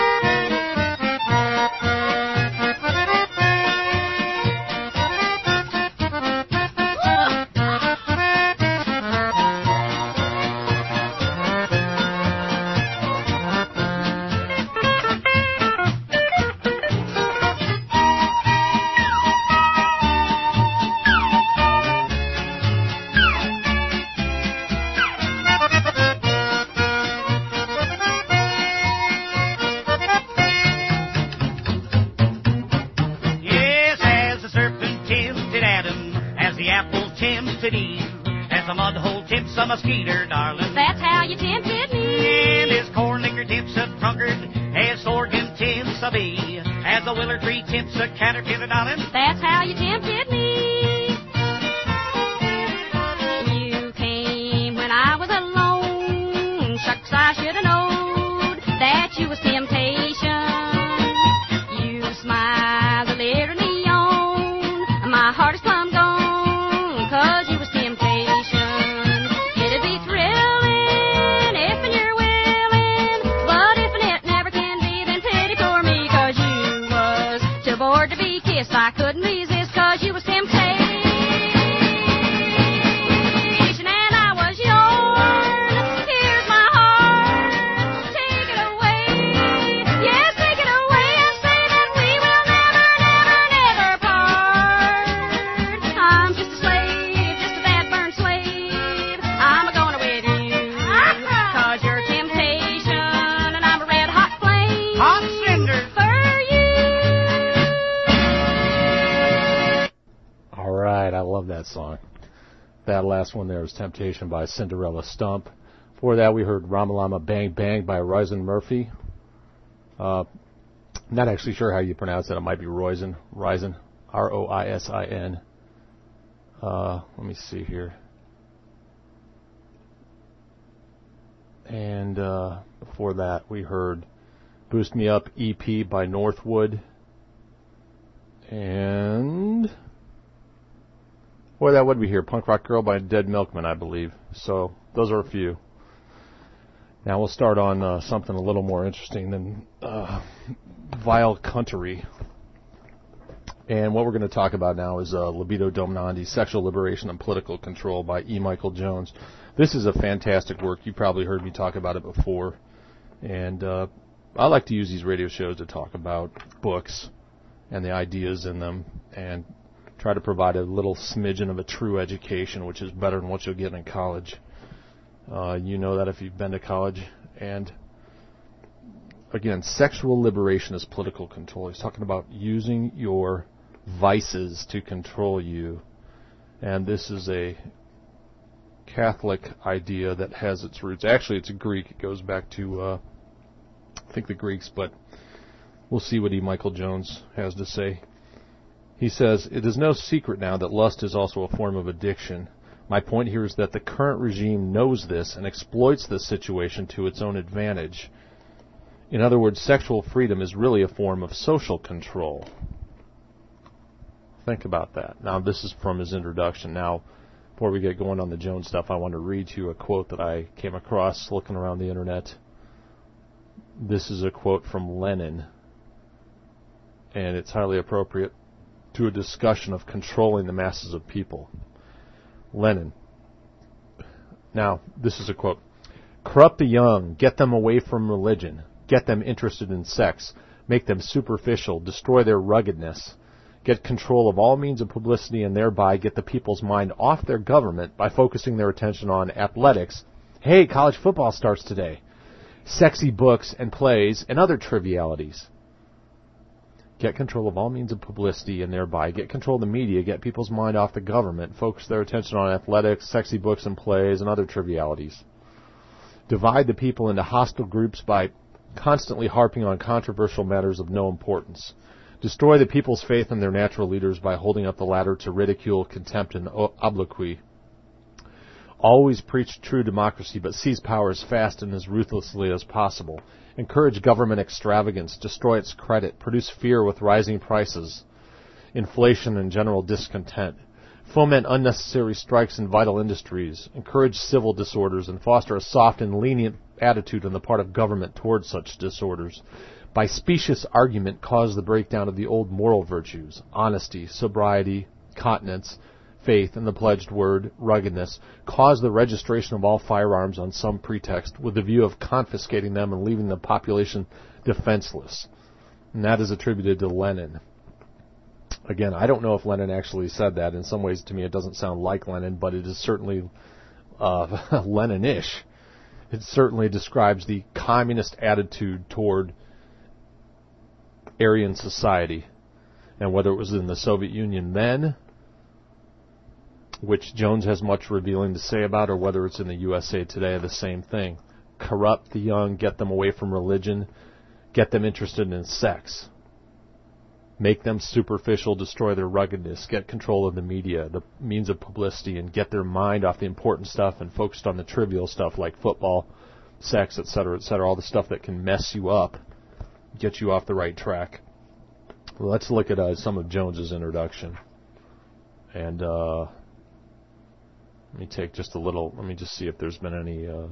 A mud hole tips a mosquito, darling. That's how you tempted me. And as corn liquor tips a drunkard, as sorghum tips a bee, as a willow tree tips a caterpillar, darling. That's how you tempted me. You came when I was alone. Shucks, I should have known that you was temptation. You smiled a leering me on, my heart is plumb gone, 'cause you was temptation. To be kissed, I couldn't resist, 'cause you was temptation, and I was yours. Here's my heart, take it away. Yes, take it away and say that we will never, never, never part. I'm just a slave, just a bad burned slave. I'm a gonna with you, 'cause you're temptation, and I'm a red hot flame. Hot cinder. I love that song. That last one there was Temptation by Cinderella Stump. Before that, we heard Ramalama Bang Bang by Roisin Murphy. Uh, not actually sure how you pronounce it. It might be Roisin. Roisin. R O I S I N. Uh, let me see here. And uh, before that, we heard Boost Me Up E P by Northwood. And... Boy, that would be here. Punk Rock Girl by Dead Milkman, I believe. So, those are a few. Now we'll start on uh, something a little more interesting than uh, vile cuntery. And what we're going to talk about now is uh, Libido Dominandi, Sexual Liberation and Political Control by E. Michael Jones. This is a fantastic work. You probably heard me talk about it before. And uh, I like to use these radio shows to talk about books and the ideas in them, and try to provide a little smidgen of a true education, which is better than what you'll get in college. Uh, you know that if you've been to college. And again, sexual liberation is political control. He's talking about using your vices to control you. And this is a Catholic idea that has its roots. Actually, it's a Greek. It goes back to, uh, I think, the Greeks, but we'll see what E. Michael Jones has to say. He says, "It is no secret now that lust is also a form of addiction. My point here is that the current regime knows this and exploits this situation to its own advantage. In other words, sexual freedom is really a form of social control." Think about that. Now, this is from his introduction. Now, before we get going on the Jones stuff, I want to read to you a quote that I came across looking around the internet. This is a quote from Lenin, and it's highly appropriate to a discussion of controlling the masses of people. Lenin. Now, this is a quote. "Corrupt the young, get them away from religion, get them interested in sex, make them superficial, destroy their ruggedness, get control of all means of publicity, and thereby get the people's mind off their government by focusing their attention on athletics. Hey, college football starts today. Sexy books and plays and other trivialities. Get control of all means of publicity, and thereby get control of the media, get people's mind off the government, focus their attention on athletics, sexy books and plays, and other trivialities. Divide the people into hostile groups by constantly harping on controversial matters of no importance. Destroy the people's faith in their natural leaders by holding up the latter to ridicule, contempt, and obloquy. Always preach true democracy, but seize power as fast and as ruthlessly as possible. Encourage government extravagance, destroy its credit, produce fear with rising prices, inflation, and general discontent. Foment unnecessary strikes in vital industries. Encourage civil disorders and foster a soft and lenient attitude on the part of government towards such disorders. By specious argument, cause the breakdown of the old moral virtues, honesty, sobriety, continence, faith, and the pledged word, ruggedness. Cause the registration of all firearms on some pretext, with the view of confiscating them and leaving the population defenseless." And that is attributed to Lenin. Again, I don't know if Lenin actually said that. In some ways, to me, it doesn't sound like Lenin, but it is certainly uh, Lenin-ish. It certainly describes the communist attitude toward Aryan society. And whether it was in the Soviet Union then, which Jones has much revealing to say about, or whether it's in the U S A today, the same thing. Corrupt the young, get them away from religion, get them interested in sex. Make them superficial, destroy their ruggedness, get control of the media, the means of publicity, and get their mind off the important stuff and focused on the trivial stuff like football, sex, et cetera, et cetera, all the stuff that can mess you up, get you off the right track. Well, let's look at uh, some of Jones's introduction. And uh, let me take just a little, let me just see if there's been any, uh,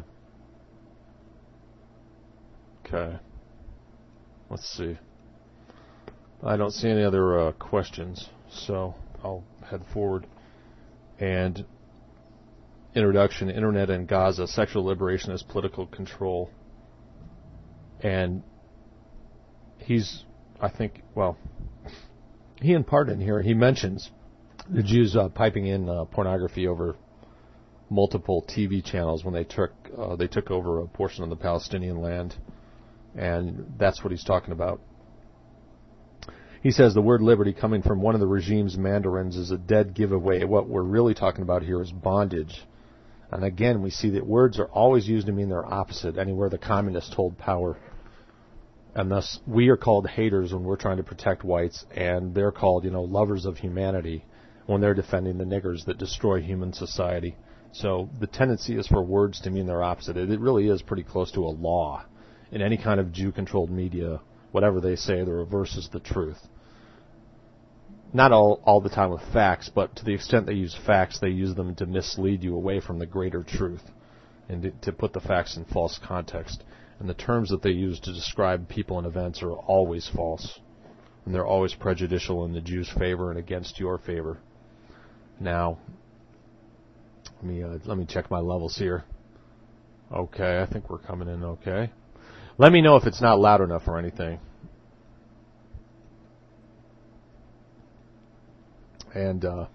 okay, let's see. I don't see any other uh, questions, so I'll head forward. And introduction, Internet and Gaza, sexual liberation as political control. And he's, I think, well, he in part in here, he mentions the Jews uh, piping in uh, pornography over multiple T V channels when they took uh, they took over a portion of the Palestinian land, and that's what he's talking about. He says the word liberty coming from one of the regime's mandarins is a dead giveaway. What we're really talking about here is bondage. And again, we see that words are always used to mean their opposite, anywhere the communists hold power. And thus, we are called haters when we're trying to protect whites, and they're called, you know, lovers of humanity when they're defending the niggers that destroy human society. So the tendency is for words to mean their opposite. It really is pretty close to a law. In any kind of Jew-controlled media, whatever they say, the reverse is the truth. Not all, all the time with facts, but to the extent they use facts, they use them to mislead you away from the greater truth and to, to put the facts in false context. And the terms that they use to describe people and events are always false. And they're always prejudicial in the Jews' favor and against your favor. Now, let me, uh, let me check my levels here. Okay, I think we're coming in okay. Let me know if it's not loud enough or anything. And, uh,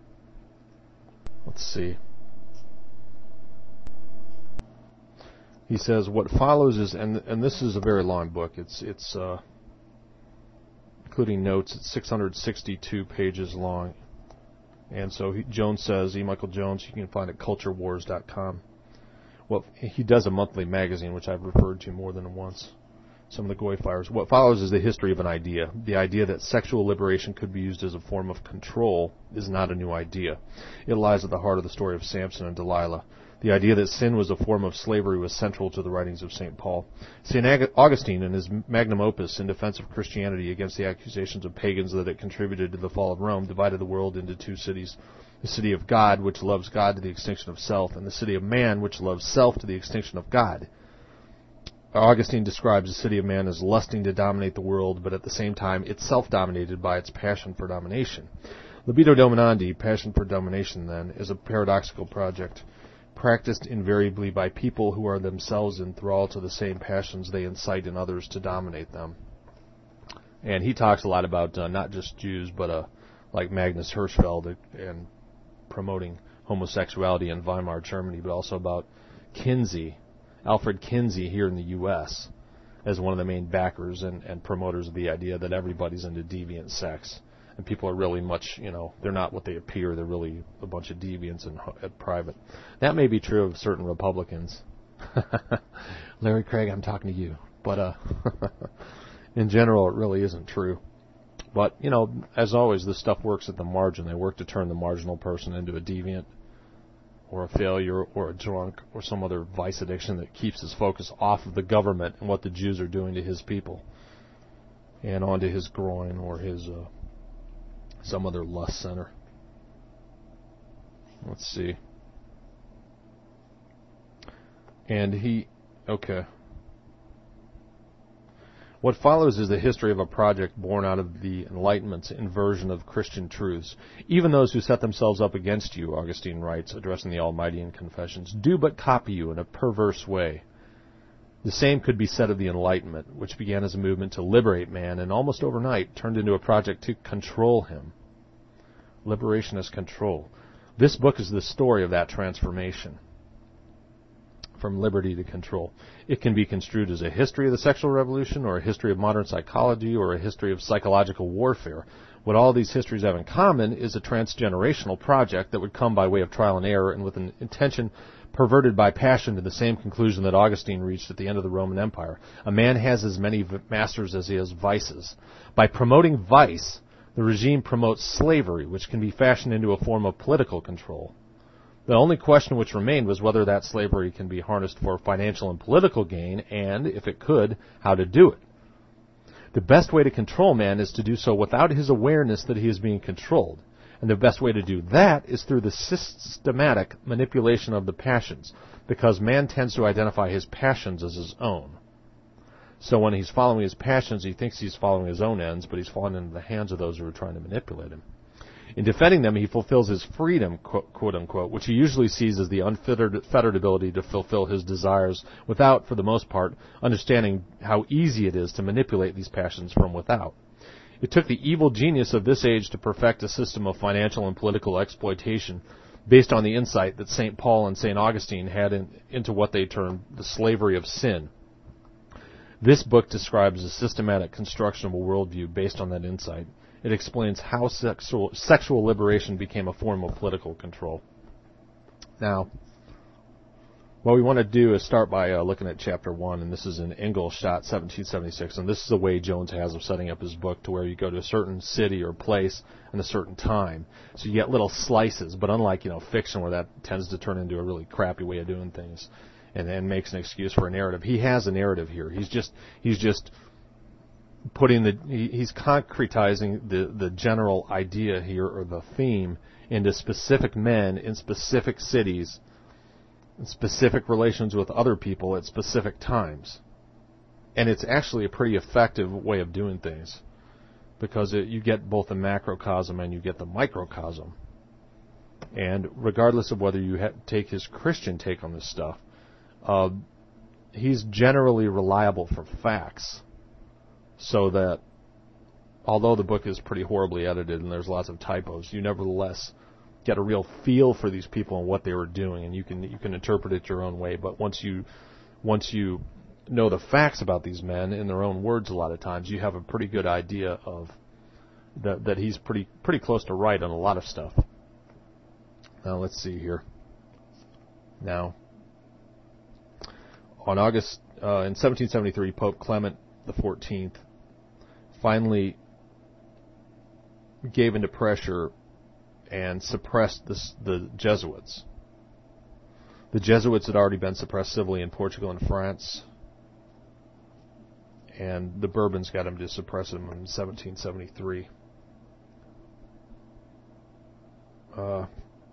let's see. he says, what follows is, and and this is a very long book. It's it's uh, including notes. It's six hundred sixty-two pages long. And so he, Jones says, E. Michael Jones, you can find it at culture wars dot com. Well, he does a monthly magazine, which I've referred to more than once. Some of the Goy fires. What follows is the history of an idea. The idea that sexual liberation could be used as a form of control is not a new idea. It lies at the heart of the story of Samson and Delilah. The idea that sin was a form of slavery was central to the writings of Saint Paul. Saint Augustine, in his magnum opus in defense of Christianity against the accusations of pagans that it contributed to the fall of Rome, divided the world into two cities. The city of God, which loves God to the extinction of self, and the city of man, which loves self to the extinction of God. Augustine describes the city of man as lusting to dominate the world, but at the same time itself dominated by its passion for domination. Libido dominandi, passion for domination, then, is a paradoxical project, practiced invariably by people who are themselves enthralled to the same passions they incite in others to dominate them. And he talks a lot about uh, not just Jews, but uh, like Magnus Hirschfeld and promoting homosexuality in Weimar, Germany, but also about Kinsey, Alfred Kinsey here in the U S as one of the main backers and, and promoters of the idea that everybody's into deviant sex. And people are really much, you know, they're not what they appear. They're really a bunch of deviants in, at private. That may be true of certain Republicans. Larry Craig, I'm talking to you. But uh, in general, it really isn't true. But, you know, as always, this stuff works at the margin. They work to turn the marginal person into a deviant or a failure or a drunk or some other vice addiction that keeps his focus off of the government and what the Jews are doing to his people and onto his groin or his uh, some other lust center. Let's see. And he, okay. What follows is the history of a project born out of the Enlightenment's inversion of Christian truths. Even those who set themselves up against you, Augustine writes, addressing the Almighty in Confessions, do but copy you in a perverse way. The same could be said of the Enlightenment, which began as a movement to liberate man and almost overnight turned into a project to control him. Liberation as control. This book is the story of that transformation from liberty to control. It can be construed as a history of the sexual revolution or a history of modern psychology or a history of psychological warfare. What all these histories have in common is a transgenerational project that would come by way of trial and error and with an intention perverted by passion to the same conclusion that Augustine reached at the end of the Roman Empire. A man has as many masters as he has vices. By promoting vice, the regime promotes slavery, which can be fashioned into a form of political control. The only question which remained was whether that slavery can be harnessed for financial and political gain, and, if it could, how to do it. The best way to control man is to do so without his awareness that he is being controlled. And the best way to do that is through the systematic manipulation of the passions, because man tends to identify his passions as his own. So when he's following his passions, he thinks he's following his own ends, but he's falling into the hands of those who are trying to manipulate him. In defending them, he fulfills his freedom, quote, quote unquote, which he usually sees as the unfettered fettered ability to fulfill his desires without, for the most part, understanding how easy it is to manipulate these passions from without. It took the evil genius of this age to perfect a system of financial and political exploitation based on the insight that Saint Paul and Saint Augustine had in, into what they termed the slavery of sin. This book describes a systematic construction of a worldview based on that insight. It explains how sexual, sexual liberation became a form of political control. Now, what we want to do is start by uh, looking at chapter one, and this is in Ingolstadt, seventeen seventy-six, and this is the way Jones has of setting up his book to where you go to a certain city or place and a certain time. So you get little slices, but unlike, you know, fiction where that tends to turn into a really crappy way of doing things and then makes an excuse for a narrative, he has a narrative here. He's just, he's just putting the, he, he's concretizing the, the general idea here or the theme into specific men in specific cities, specific relations with other people at specific times. And it's actually a pretty effective way of doing things because it, you get both the macrocosm and you get the microcosm. And regardless of whether you ha- take his Christian take on this stuff, uh, he's generally reliable for facts. So that although the book is pretty horribly edited and there's lots of typos, you nevertheless get a real feel for these people and what they were doing, and you can you can interpret it your own way. But once you once you know the facts about these men in their own words, a lot of times you have a pretty good idea of that that he's pretty pretty close to right on a lot of stuff. Now let's see here. Now, on August uh, in seventeen seventy-three, Pope Clement the fourteenth finally gave into pressure and suppressed the, the Jesuits. The Jesuits had already been suppressed civilly in Portugal and France, and the Bourbons got him to suppress them in seventeen seventy-three. Uh,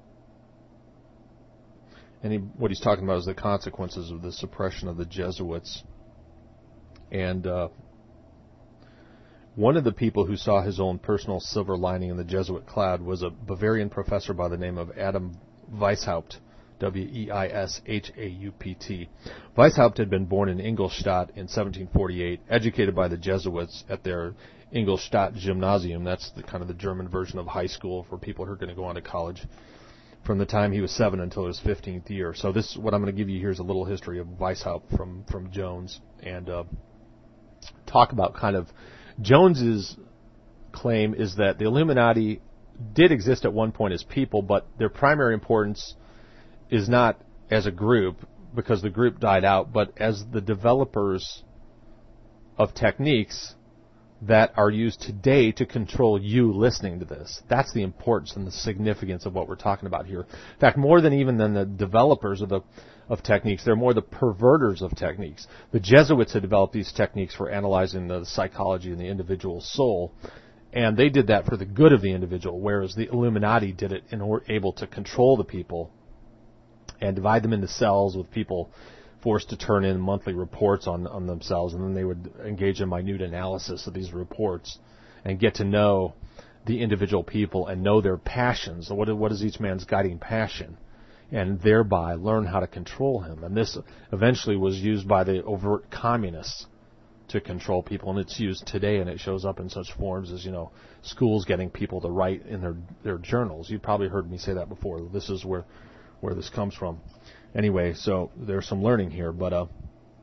and he, what he's talking about is the consequences of the suppression of the Jesuits. And uh, one of the people who saw his own personal silver lining in the Jesuit cloud was a Bavarian professor by the name of Adam Weishaupt, W E I S H A U P T. Weishaupt had been born in Ingolstadt in seventeen forty-eight, educated by the Jesuits at their Ingolstadt Gymnasium. That's the kind of the German version of high school for people who are going to go on to college, from the time he was seven until his fifteenth year. So this, what I'm going to give you here is a little history of Weishaupt from, from Jones, and uh, talk about kind of Jones's claim is that the Illuminati did exist at one point as people, but their primary importance is not as a group, because the group died out, but as the developers of techniques that are used today to control you listening to this. That's the importance and the significance of what we're talking about here. In fact, more than even than the developers of the of techniques, they're more the perverters of techniques. The Jesuits had developed these techniques for analyzing the psychology and the individual soul, and they did that for the good of the individual, whereas the Illuminati did it in order able to control the people and divide them into cells with people forced to turn in monthly reports on, on themselves, and then they would engage in minute analysis of these reports and get to know the individual people and know their passions. So what, what is each man's guiding passion? And thereby learn how to control him. And this eventually was used by the overt communists to control people, and it's used today, and it shows up in such forms as, you know, schools getting people to write in their, their journals. You've probably heard me say that before. This is where where this comes from. Anyway, so there's some learning here, but uh,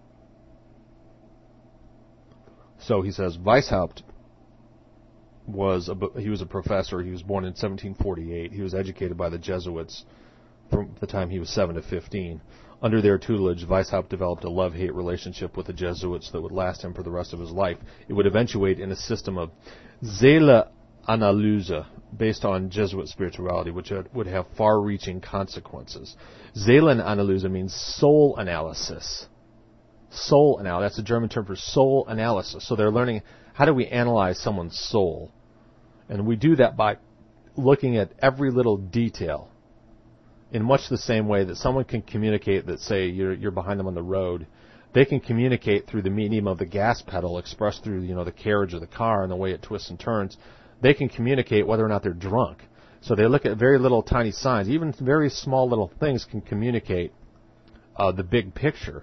so he says Weishaupt was a, he was a professor. He was born in seventeen forty-eight. He was educated by the Jesuits from the time he was seven to fifteen. Under their tutelage, Weishaupt developed a love-hate relationship with the Jesuits that would last him for the rest of his life. It would eventuate in a system of Seelenanalyse based on Jesuit spirituality, which would have far-reaching consequences. Seelenanalyse means soul analysis. Soul analysis. That's a German term for soul analysis. So they're learning, how do we analyze someone's soul? And we do that by looking at every little detail in much the same way that someone can communicate that, say, you're, you're behind them on the road. They can communicate through the medium of the gas pedal expressed through, you know, the carriage of the car and the way it twists and turns. They can communicate whether or not they're drunk. So they look at very little tiny signs. Even very small little things can communicate uh, the big picture.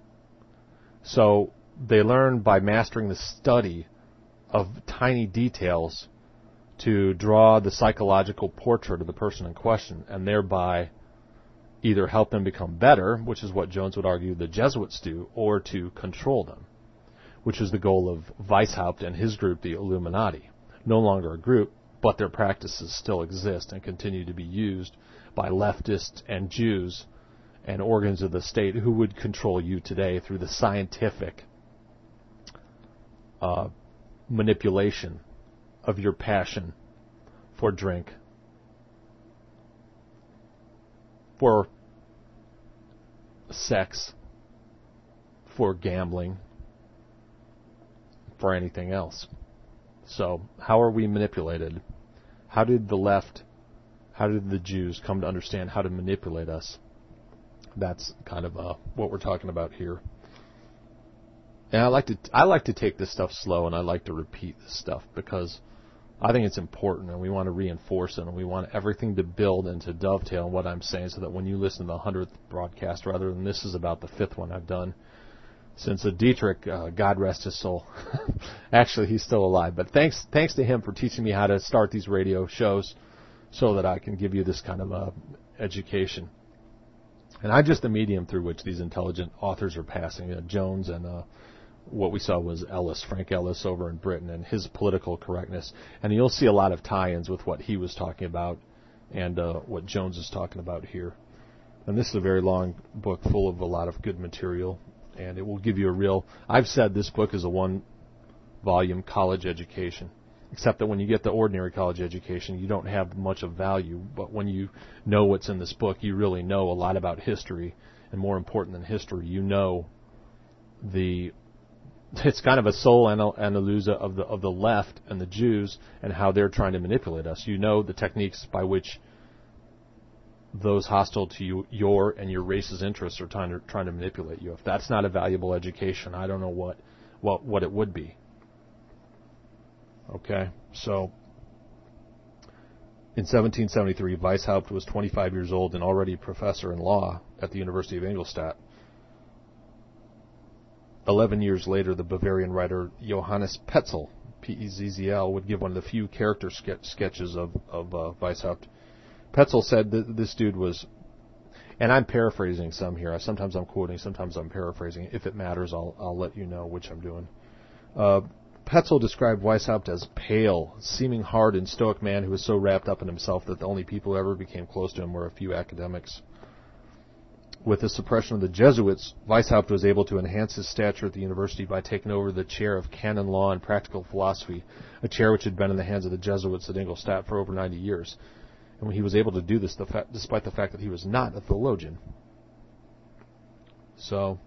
So they learn by mastering the study of tiny details to draw the psychological portrait of the person in question, and thereby either help them become better, which is what Jones would argue the Jesuits do, or to control them, which is the goal of Weishaupt and his group, the Illuminati. No longer a group, but their practices still exist and continue to be used by leftists and Jews and organs of the state who would control you today through the scientific uh, manipulation of your passion for drink, for sex, for gambling, for anything else. So, how are we manipulated? How did the left, how did the Jews come to understand how to manipulate us? That's kind of uh, what we're talking about here. And I like to I like to take this stuff slow, and I like to repeat this stuff because I think it's important, and we want to reinforce it, and we want everything to build and to dovetail on what I'm saying, so that when you listen to the hundredth broadcast, rather than this is about the fifth one I've done, since a Dietrich, uh, God rest his soul, actually he's still alive, but thanks thanks to him for teaching me how to start these radio shows so that I can give you this kind of uh, education. And I'm just the medium through which these intelligent authors are passing. Uh, Jones and uh, what we saw was Ellis, Frank Ellis over in Britain, and his political correctness. And you'll see a lot of tie-ins with what he was talking about and uh, what Jones is talking about here. And this is a very long book full of a lot of good material, and it will give you a real... I've said this book is a one-volume college education, except that when you get the ordinary college education, you don't have much of value. But when you know what's in this book, you really know a lot about history. And more important than history, you know the... It's kind of a soul analysis of the of the left and the Jews and how they're trying to manipulate us. You know the techniques by which those hostile to you, your and your race's interests are trying to trying to manipulate you. If that's not a valuable education, I don't know what what what it would be. Okay, so in seventeen seventy-three, Weishaupt was twenty-five years old and already a professor in law at the University of Ingolstadt. Eleven years later, the Bavarian writer Johannes Petzel, P E Z Z L, would give one of the few character ske- sketches of, of uh, Weishaupt. Petzel said that this dude was, and I'm paraphrasing some here. Sometimes I'm quoting, sometimes I'm paraphrasing. If it matters, I'll I'll let you know which I'm doing. Uh, Petzel described Weishaupt as pale, seeming hard and stoic man who was so wrapped up in himself that the only people who ever became close to him were a few academics. With the suppression of the Jesuits, Weishaupt was able to enhance his stature at the university by taking over the chair of canon law and practical philosophy, a chair which had been in the hands of the Jesuits at Ingolstadt for over ninety years. And he was able to do this the fa- despite the fact that he was not a theologian. So,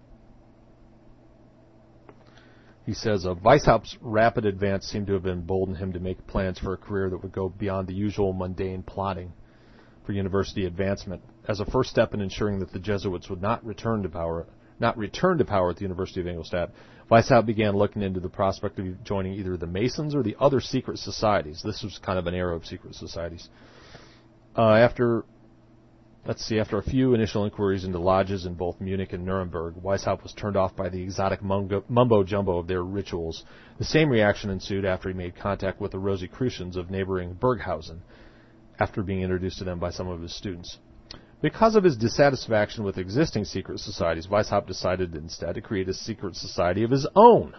he says, uh, Weishaupt's rapid advance seemed to have emboldened him to make plans for a career that would go beyond the usual mundane plotting for university advancement. As a first step in ensuring that the Jesuits would not return to power, not return to power at the University of Ingolstadt, Weishaupt began looking into the prospect of joining either the Masons or the other secret societies. This was kind of an era of secret societies. Uh, after, let's see, after a few initial inquiries into lodges in both Munich and Nuremberg, Weishaupt was turned off by the exotic mumbo-jumbo of their rituals. The same reaction ensued after he made contact with the Rosicrucians of neighboring Berghausen, after being introduced to them by some of his students. Because of his dissatisfaction with existing secret societies, Weishaupt decided instead to create a secret society of his own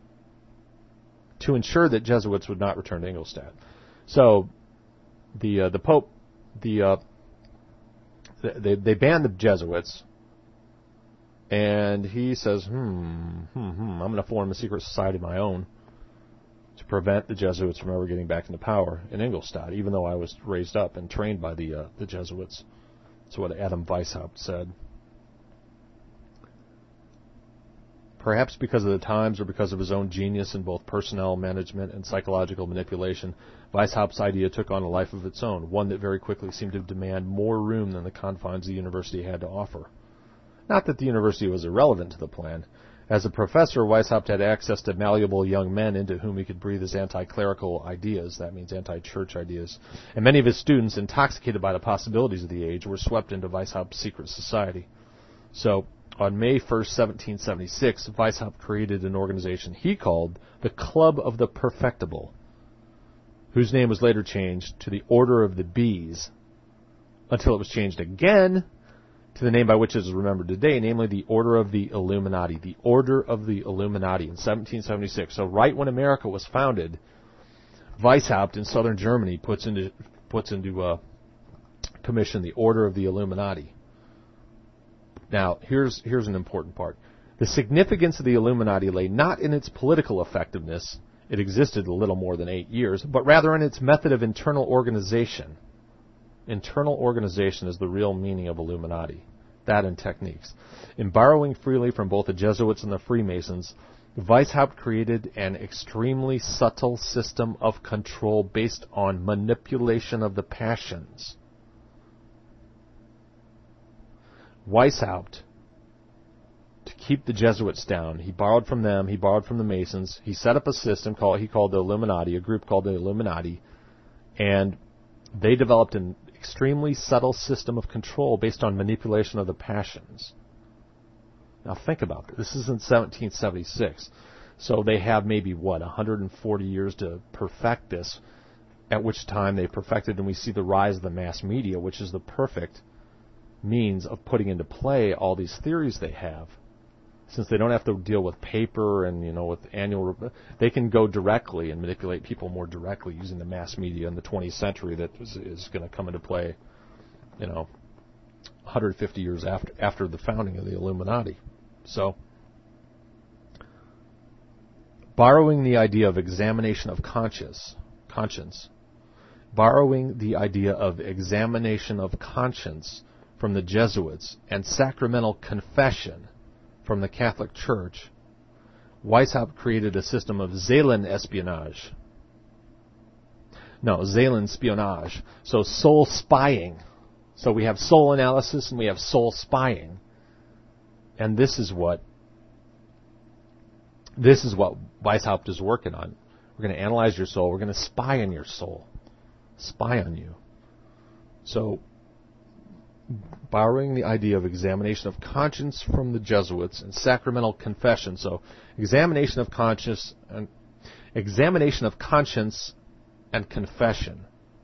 to ensure that Jesuits would not return to Ingolstadt. So, the uh, the Pope, the uh, they they banned the Jesuits, and he says, hmm, hmm, hmm I'm going to form a secret society of my own to prevent the Jesuits from ever getting back into power in Ingolstadt, even though I was raised up and trained by the uh, the Jesuits. That's what Adam Weishaupt said. Perhaps because of the times or because of his own genius in both personnel management and psychological manipulation, Weishaupt's idea took on a life of its own, one that very quickly seemed to demand more room than the confines the university had to offer. Not that the university was irrelevant to the plan. As a professor, Weishaupt had access to malleable young men into whom he could breathe his anti-clerical ideas, that means anti-church ideas, and many of his students, intoxicated by the possibilities of the age, were swept into Weishaupt's secret society. So, on May first, seventeen seventy-six, Weishaupt created an organization he called the Club of the Perfectible, whose name was later changed to the Order of the Bees, until it was changed again to the name by which it is remembered today, namely the Order of the Illuminati. The Order of the Illuminati in seventeen seventy-six. So right when America was founded, Weishaupt in southern Germany puts into puts into uh, commission the Order of the Illuminati. Now, here's here's an important part. The significance of the Illuminati lay not in its political effectiveness, it existed a little more than eight years, but rather in its method of internal organization. Internal organization is the real meaning of Illuminati. That and techniques. In borrowing freely from both the Jesuits and the Freemasons, Weishaupt created an extremely subtle system of control based on manipulation of the passions. Weishaupt, to keep the Jesuits down, he borrowed from them, he borrowed from the Masons, he set up a system called he called the Illuminati, a group called the Illuminati, and they developed an extremely subtle system of control based on manipulation of the passions. Now think about it. This is in seventeen seventy-six. So they have maybe, what, one hundred forty years to perfect this, at which time they perfected, and we see the rise of the mass media, which is the perfect means of putting into play all these theories they have. Since they don't have to deal with paper and, you know, with annual, they can go directly and manipulate people more directly using the mass media in the twentieth century that is, is going to come into play, you know, one hundred fifty years after after the founding of the Illuminati. So, borrowing the idea of examination of conscience, conscience, borrowing the idea of examination of conscience from the Jesuits and sacramental confession from the Catholic Church, Weishaupt created a system of Seelenespionage. No, Seelenspionage. So soul spying. So we have soul analysis and we have soul spying. And this is what this is what Weishaupt is working on. We're going to analyze your soul. We're going to spy on your soul. Spy on you. So, borrowing the idea of examination of conscience from the Jesuits and sacramental confession. So, examination of conscience and examination of conscience and confession.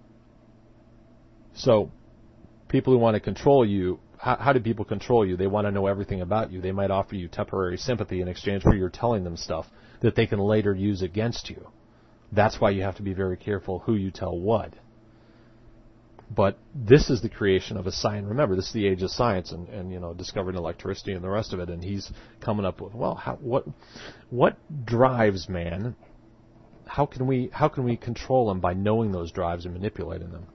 So, people who want to control you, how, how do people control you? They want to know everything about you. They might offer you temporary sympathy in exchange for your telling them stuff that they can later use against you. That's why you have to be very careful who you tell what. But this is the creation of a science. Remember, this is the age of science, and, and you know, discovering electricity and the rest of it. And he's coming up with, well, how, what what drives man? How can we how can we control them by knowing those drives and manipulating them?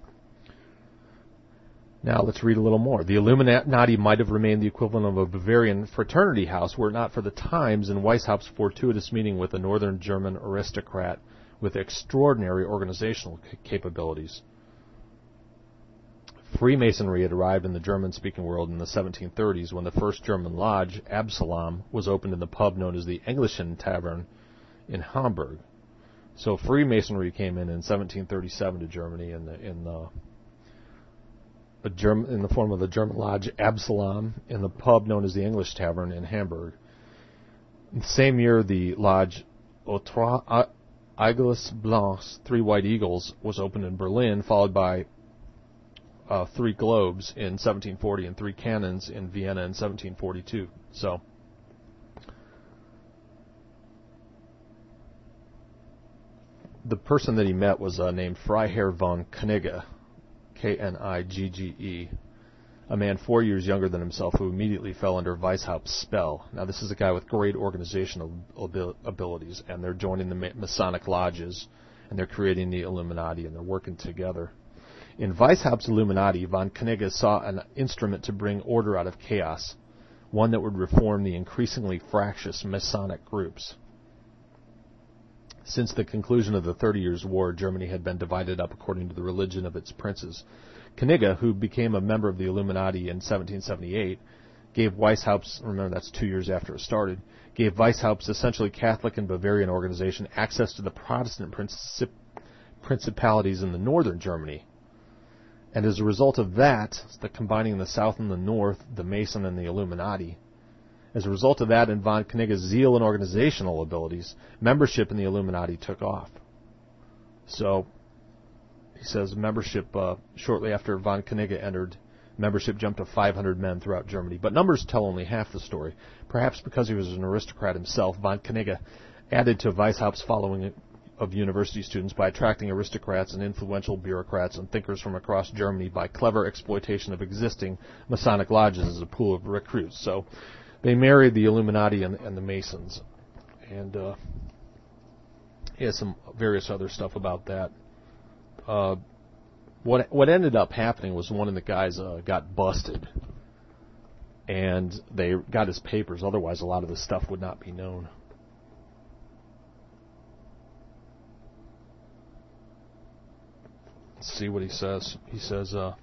Now let's read a little more. The Illuminati might have remained the equivalent of a Bavarian fraternity house were it not for the times in Weishaupt's fortuitous meeting with a northern German aristocrat with extraordinary organizational c- capabilities. Freemasonry had arrived in the German-speaking world in the seventeen thirties when the first German lodge, Absalom, was opened in the pub known as the Englischen Tavern in Hamburg. So Freemasonry came in in seventeen thirty-seven to Germany in the, in the, a German, in the form of the German lodge, Absalom, in the pub known as the English Tavern in Hamburg. In the same year, the lodge Trois Aigles Blancs, Three White Eagles, was opened in Berlin, followed by Uh, three globes in seventeen forty and three cannons in Vienna in seventeen forty-two. So, the person that he met was uh, named Freiherr von Knigge, K N I G G E, a man four years younger than himself who immediately fell under Weishaupt's spell. Now, this is a guy with great organizational abil- abilities, and they're joining the Masonic lodges, and they're creating the Illuminati, and they're working together. In Weishaupt's Illuminati, von Knigge saw an instrument to bring order out of chaos, one that would reform the increasingly fractious Masonic groups. Since the conclusion of the Thirty Years' War, Germany had been divided up according to the religion of its princes. Knigge, who became a member of the Illuminati in seventeen seventy-eight, gave Weishaupt's, remember that's two years after it started, gave Weishaupt's essentially Catholic and Bavarian organization access to the Protestant princip- principalities in the northern Germany. And as a result of that, the combining the South and the North, the Mason and the Illuminati, as a result of that and von Knigge's zeal and organizational abilities, membership in the Illuminati took off. So, he says membership, uh, shortly after von Knigge entered, membership jumped to five hundred men throughout Germany. But numbers tell only half the story. Perhaps because he was an aristocrat himself, von Knigge added to Weishaupt's following of university students by attracting aristocrats and influential bureaucrats and thinkers from across Germany by clever exploitation of existing Masonic lodges as a pool of recruits. So they married the Illuminati and, and the Masons. And uh, he has some various other stuff about that. Uh, what what ended up happening was one of the guys uh, got busted, and they got his papers. Otherwise, a lot of this stuff would not be known. Let's see what he says. He says, uh,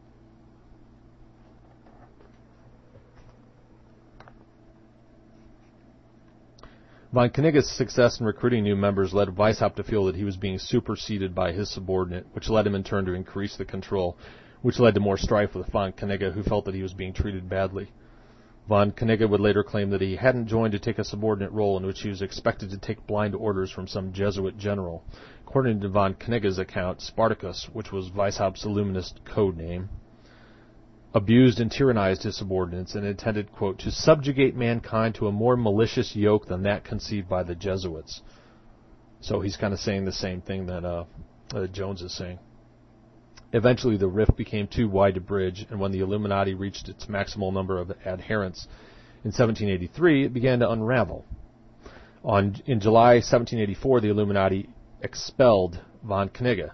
von Knigge's success in recruiting new members led Weishaupt to feel that he was being superseded by his subordinate, which led him in turn to increase the control, which led to more strife with von Knigge, who felt that he was being treated badly. Von Knigge would later claim that he hadn't joined to take a subordinate role in which he was expected to take blind orders from some Jesuit general. According to von Knigge's account, Spartacus, which was Weishaupt's Illuminist code name, abused and tyrannized his subordinates and intended, quote, to subjugate mankind to a more malicious yoke than that conceived by the Jesuits. So he's kind of saying the same thing that uh, uh, Jones is saying. Eventually, the rift became too wide to bridge, and when the Illuminati reached its maximal number of adherents in seventeen eighty-three, it began to unravel. On, in July seventeen eighty-four, the Illuminati expelled von Knigge.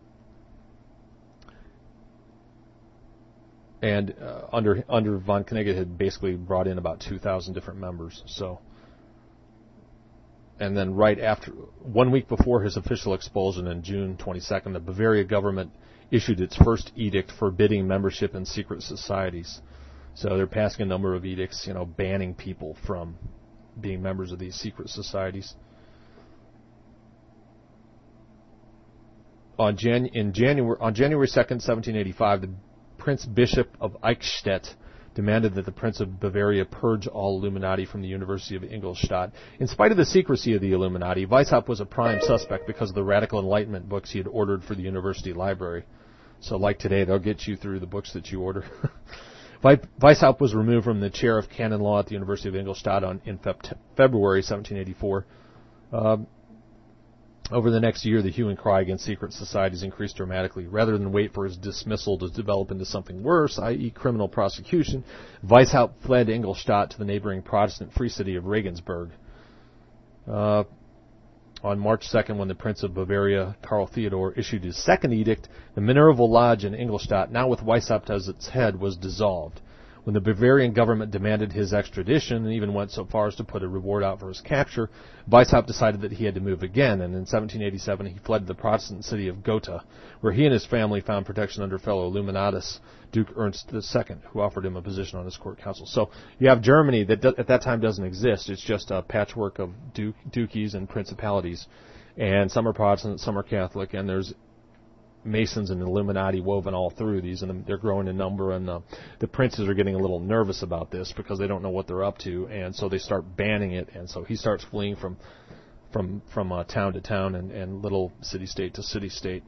And uh, under under von Knigge had basically brought in about two thousand different members. So, and then right after, one week before his official expulsion on June twenty-second, the Bavaria government issued its first edict forbidding membership in secret societies. So they're passing a number of edicts, you know, banning people from being members of these secret societies. On Jan- in January on January second, seventeen eighty-five, the Prince Bishop of Eichstätt demanded that the Prince of Bavaria purge all Illuminati from the University of Ingolstadt. In spite of the secrecy of the Illuminati, Weishaupt was a prime suspect because of the Radical Enlightenment books he had ordered for the university library. So like today, they'll get you through the books that you order. Weishaupt was removed from the chair of canon law at the University of Ingolstadt on, in Feb- February seventeen eighty-four. Uh, Over the next year, the hue and cry against secret societies increased dramatically. Rather than wait for his dismissal to develop into something worse, that is criminal prosecution, Weishaupt fled Ingolstadt to the neighboring Protestant free city of Regensburg. Uh, on March second, when the Prince of Bavaria, Karl Theodor, issued his second edict, the Minerval Lodge in Ingolstadt, now with Weishaupt as its head, was dissolved. When the Bavarian government demanded his extradition and even went so far as to put a reward out for his capture, Weishaupt decided that he had to move again, and in seventeen eighty-seven he fled to the Protestant city of Gotha, where he and his family found protection under fellow Illuminatus, Duke Ernst the Second, who offered him a position on his court council. So you have Germany that do- at that time doesn't exist. It's just a patchwork of duke- duchies and principalities, and some are Protestant, some are Catholic, and there's Masons and Illuminati woven all through these, and they're growing in number, and uh, the princes are getting a little nervous about this because they don't know what they're up to, and so they start banning it, and so he starts fleeing from from from uh, town to town and, and little city-state to city-state.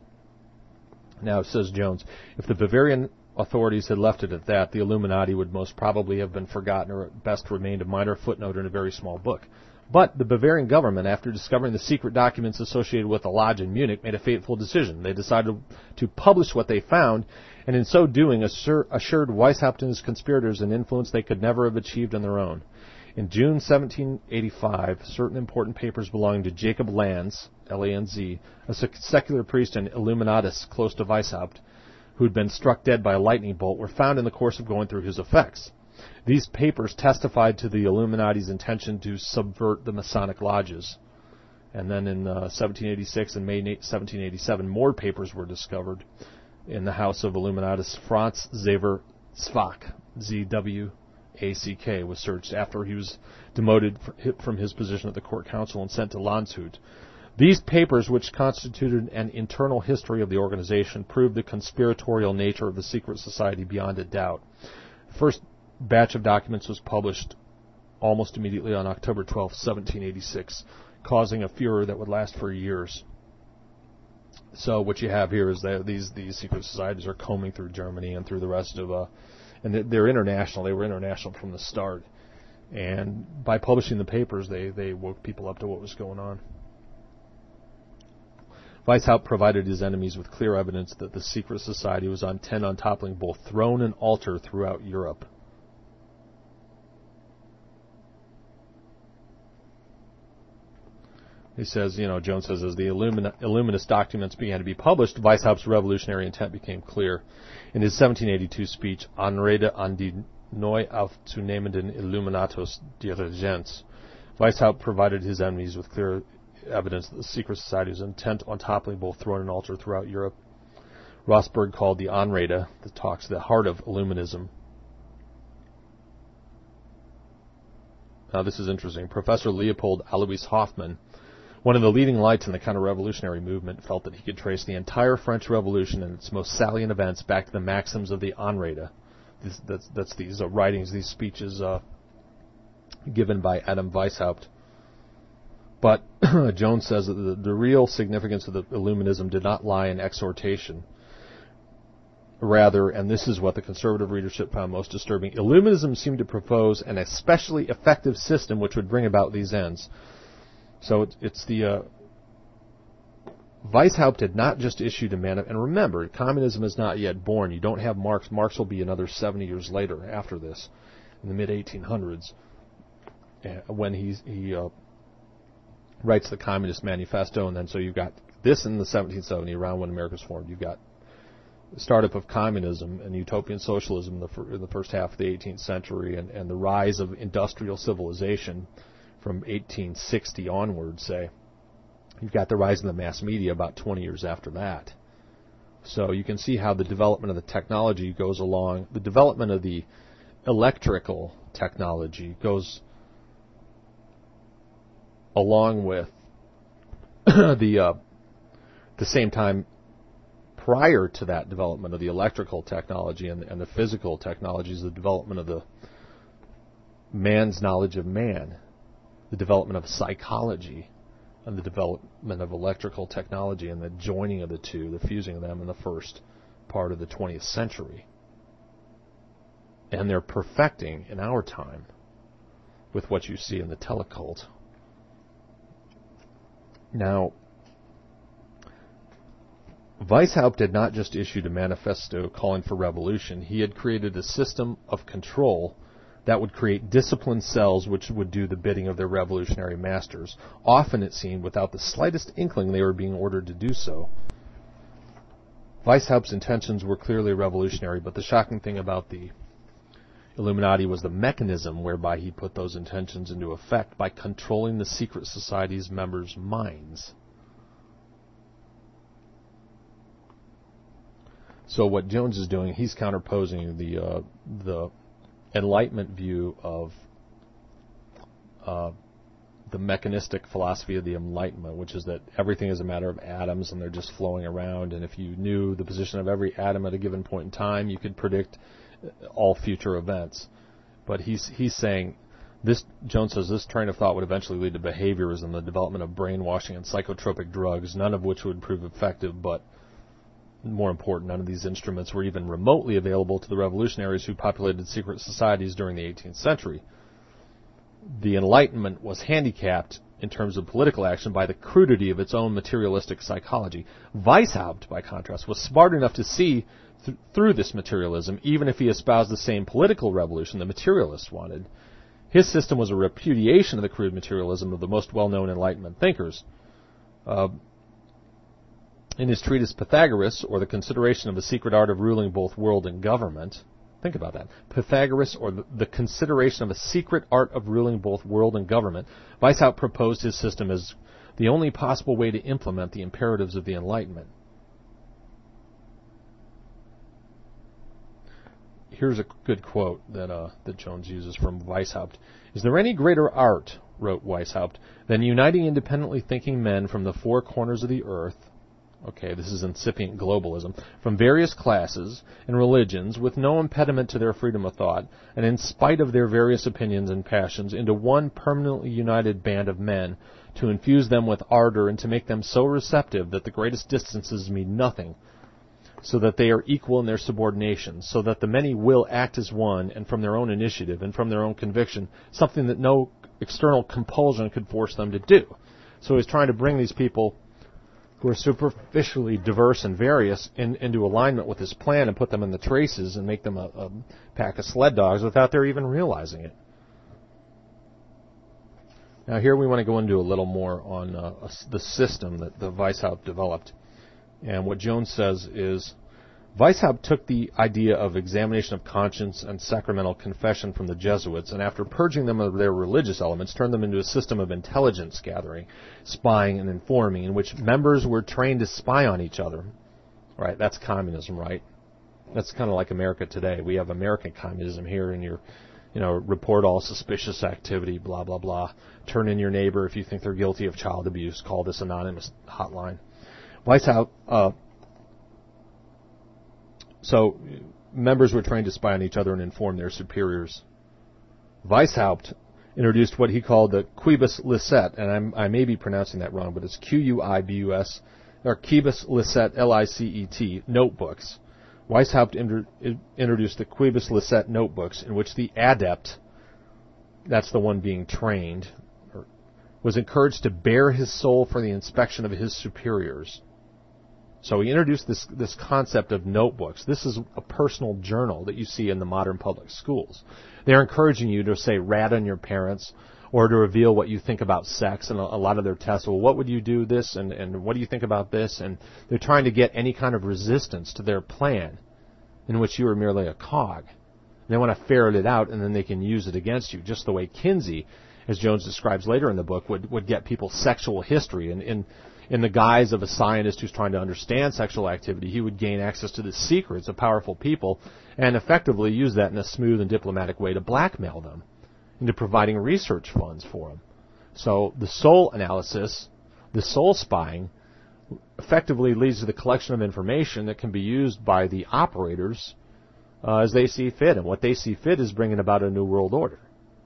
Now, says Jones, if the Bavarian authorities had left it at that, the Illuminati would most probably have been forgotten, or at best remained a minor footnote in a very small book. But the Bavarian government, after discovering the secret documents associated with the lodge in Munich, made a fateful decision. They decided to publish what they found, and in so doing assur- assured Weishaupt and his conspirators an influence they could never have achieved on their own. In June seventeen eighty-five, certain important papers belonging to Jacob Lanz, L A N Z, a sec- secular priest and Illuminatus close to Weishaupt, who had been struck dead by a lightning bolt, were found in the course of going through his effects. These papers testified to the Illuminati's intention to subvert the Masonic lodges. And then in uh, seventeen eighty-six and May seventeen eighty-seven, more papers were discovered in the house of Illuminatus. Franz Xaver Zwack, Z W A C K, was searched after he was demoted from his position at the court council and sent to Landshut. These papers, which constituted an internal history of the organization, proved the conspiratorial nature of the secret society beyond a doubt. The first batch of documents was published almost immediately on October twelfth, seventeen eighty-six, causing a furor that would last for years. So what you have here is that these these secret societies are combing through Germany and through the rest of, uh, and they're international. They were international from the start, and by publishing the papers, they they woke people up to what was going on. Weishaupt provided his enemies with clear evidence that the secret society was intent on toppling both throne and altar throughout Europe. He says, you know, Jones says, as the Illumina, Illuminist documents began to be published, Weishaupt's revolutionary intent became clear. In his seventeen eighty-two speech, Anrede an die neu aufzunehmenden Illuminatus Dirigenz, Weishaupt provided his enemies with clear evidence that the secret society was intent on toppling both throne and altar throughout Europe. Rossberg called the Anrede, the talks, the heart of Illuminism. Now, this is interesting. Professor Leopold Alois Hoffmann, one of the leading lights in the counter-revolutionary movement, felt that he could trace the entire French Revolution and its most salient events back to the maxims of the Anrede. This, that's, that's these uh, writings, these speeches uh, given by Adam Weishaupt. But Jones says that the, the real significance of the Illuminism did not lie in exhortation, Rather, and this is what the conservative readership found most disturbing, Illuminism seemed to propose an especially effective system which would bring about these ends. So it's, it's the uh, Weishaupt had not just issued a manifesto, and remember, communism is not yet born. You don't have Marx. Marx will be another seventy years later after this, in the mid eighteen hundreds, when he, he uh, writes the Communist Manifesto, and then so you've got this in the seventeen seventy, around when America was formed. You've got the startup of communism and utopian socialism in the, fir- in the first half of the eighteenth century, and, and the rise of industrial civilization from eighteen sixty onward, say. You've got the rise in the mass media about twenty years after that. So you can see how the development of the technology goes along. The development of the electrical technology goes along with the uh, the same time prior to that development of the electrical technology and, and the physical technologies, the development of the man's knowledge of man, the development of psychology, and the development of electrical technology and the joining of the two, the fusing of them in the first part of the twentieth century. And they're perfecting in our time with what you see in the telecult. Now, Weishaupt had not just issued a manifesto calling for revolution. He had created a system of control that would create disciplined cells which would do the bidding of their revolutionary masters, often, it seemed, without the slightest inkling they were being ordered to do so. Weishaupt's intentions were clearly revolutionary, but the shocking thing about the Illuminati was the mechanism whereby he put those intentions into effect by controlling the secret society's members' minds. So what Jones is doing, he's counterposing the uh, the Enlightenment view of uh, the mechanistic philosophy of the Enlightenment, which is that everything is a matter of atoms and they're just flowing around, and if you knew the position of every atom at a given point in time, you could predict all future events. But he's he's saying, this, Jones says, this train of thought would eventually lead to behaviorism, the development of brainwashing and psychotropic drugs, none of which would prove effective, but more important, none of these instruments were even remotely available to the revolutionaries who populated secret societies during the eighteenth century. The Enlightenment was handicapped in terms of political action by the crudity of its own materialistic psychology. Weishaupt, by contrast, was smart enough to see th- through this materialism, even if he espoused the same political revolution the materialists wanted. His system was a repudiation of the crude materialism of the most well-known Enlightenment thinkers. Uh, In his treatise Pythagoras, or the consideration of the secret art of ruling both world and government, think about that, Pythagoras, or the, the consideration of a secret art of ruling both world and government, Weishaupt proposed his system as the only possible way to implement the imperatives of the Enlightenment. Here's a good quote that uh, that Jones uses from Weishaupt. "Is there any greater art," wrote Weishaupt, "than uniting independently thinking men from the four corners of the earth," okay, this is incipient globalism, "from various classes and religions with no impediment to their freedom of thought, and in spite of their various opinions and passions, into one permanently united band of men, to infuse them with ardor and to make them so receptive that the greatest distances mean nothing, so that they are equal in their subordination, so that the many will act as one, and from their own initiative and from their own conviction, something that no external compulsion could force them to do." So he's trying to bring these people who are superficially diverse and various in, into alignment with his plan and put them in the traces and make them a, a pack of sled dogs without their even realizing it. Now here we want to go into a little more on uh, the system that the Weishaupt developed. And what Jones says is, Weishaupt took the idea of examination of conscience and sacramental confession from the Jesuits, and after purging them of their religious elements, turned them into a system of intelligence gathering, spying and informing, in which members were trained to spy on each other. Right, that's communism, right? That's kind of like America today. We have American communism here, and you're, you know, report all suspicious activity, blah, blah, blah. Turn in your neighbor if you think they're guilty of child abuse. Call this anonymous hotline. Weishaupt, uh, So, members were trained to spy on each other and inform their superiors. Weishaupt introduced what he called the quibus licet, and I'm, I may be pronouncing that wrong, but it's Q U I B U S, or quibus licet, L I C E T, notebooks, Weishaupt inter- introduced the Quibus Licet notebooks, in which the adept, that's the one being trained, was encouraged to bare his soul for the inspection of his superiors. So he introduced this this concept of notebooks. This is a personal journal that you see in the modern public schools. They're encouraging you to say rat on your parents, or to reveal what you think about sex, and a, a lot of their tests, well, what would you do this, and, and what do you think about this? And they're trying to get any kind of resistance to their plan in which you are merely a cog. They want to ferret it out, and then they can use it against you, just the way Kinsey, as Jones describes later in the book, would, would get people's sexual history. And in, in the guise of a scientist who's trying to understand sexual activity, he would gain access to the secrets of powerful people and effectively use that in a smooth and diplomatic way to blackmail them into providing research funds for them. So the soul analysis, the soul spying, effectively leads to the collection of information that can be used by the operators uh, as they see fit. And what they see fit is bringing about a new world order.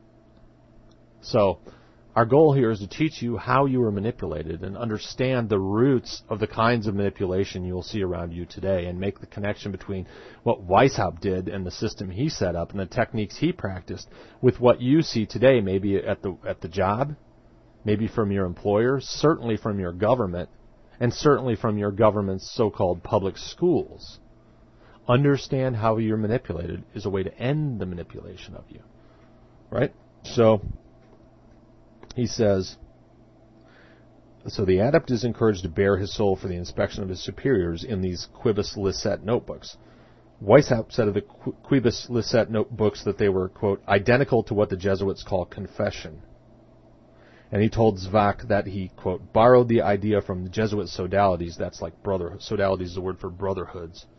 So our goal here is to teach you how you are manipulated and understand the roots of the kinds of manipulation you will see around you today, and make the connection between what Weishaupt did and the system he set up and the techniques he practiced with what you see today, maybe at the at the job, maybe from your employer, certainly from your government, and certainly from your government's so-called public schools. Understand how you're manipulated is a way to end the manipulation of you. Right? So he says, so the adept is encouraged to bare his soul for the inspection of his superiors in these Quibus Licet notebooks. Weishaupt said of the Quibus Licet notebooks that they were, quote, identical to what the Jesuits call confession. And he told Zvak that he, quote, borrowed the idea from the Jesuit sodalities. That's like brotherhood. Sodalities is the word for brotherhoods.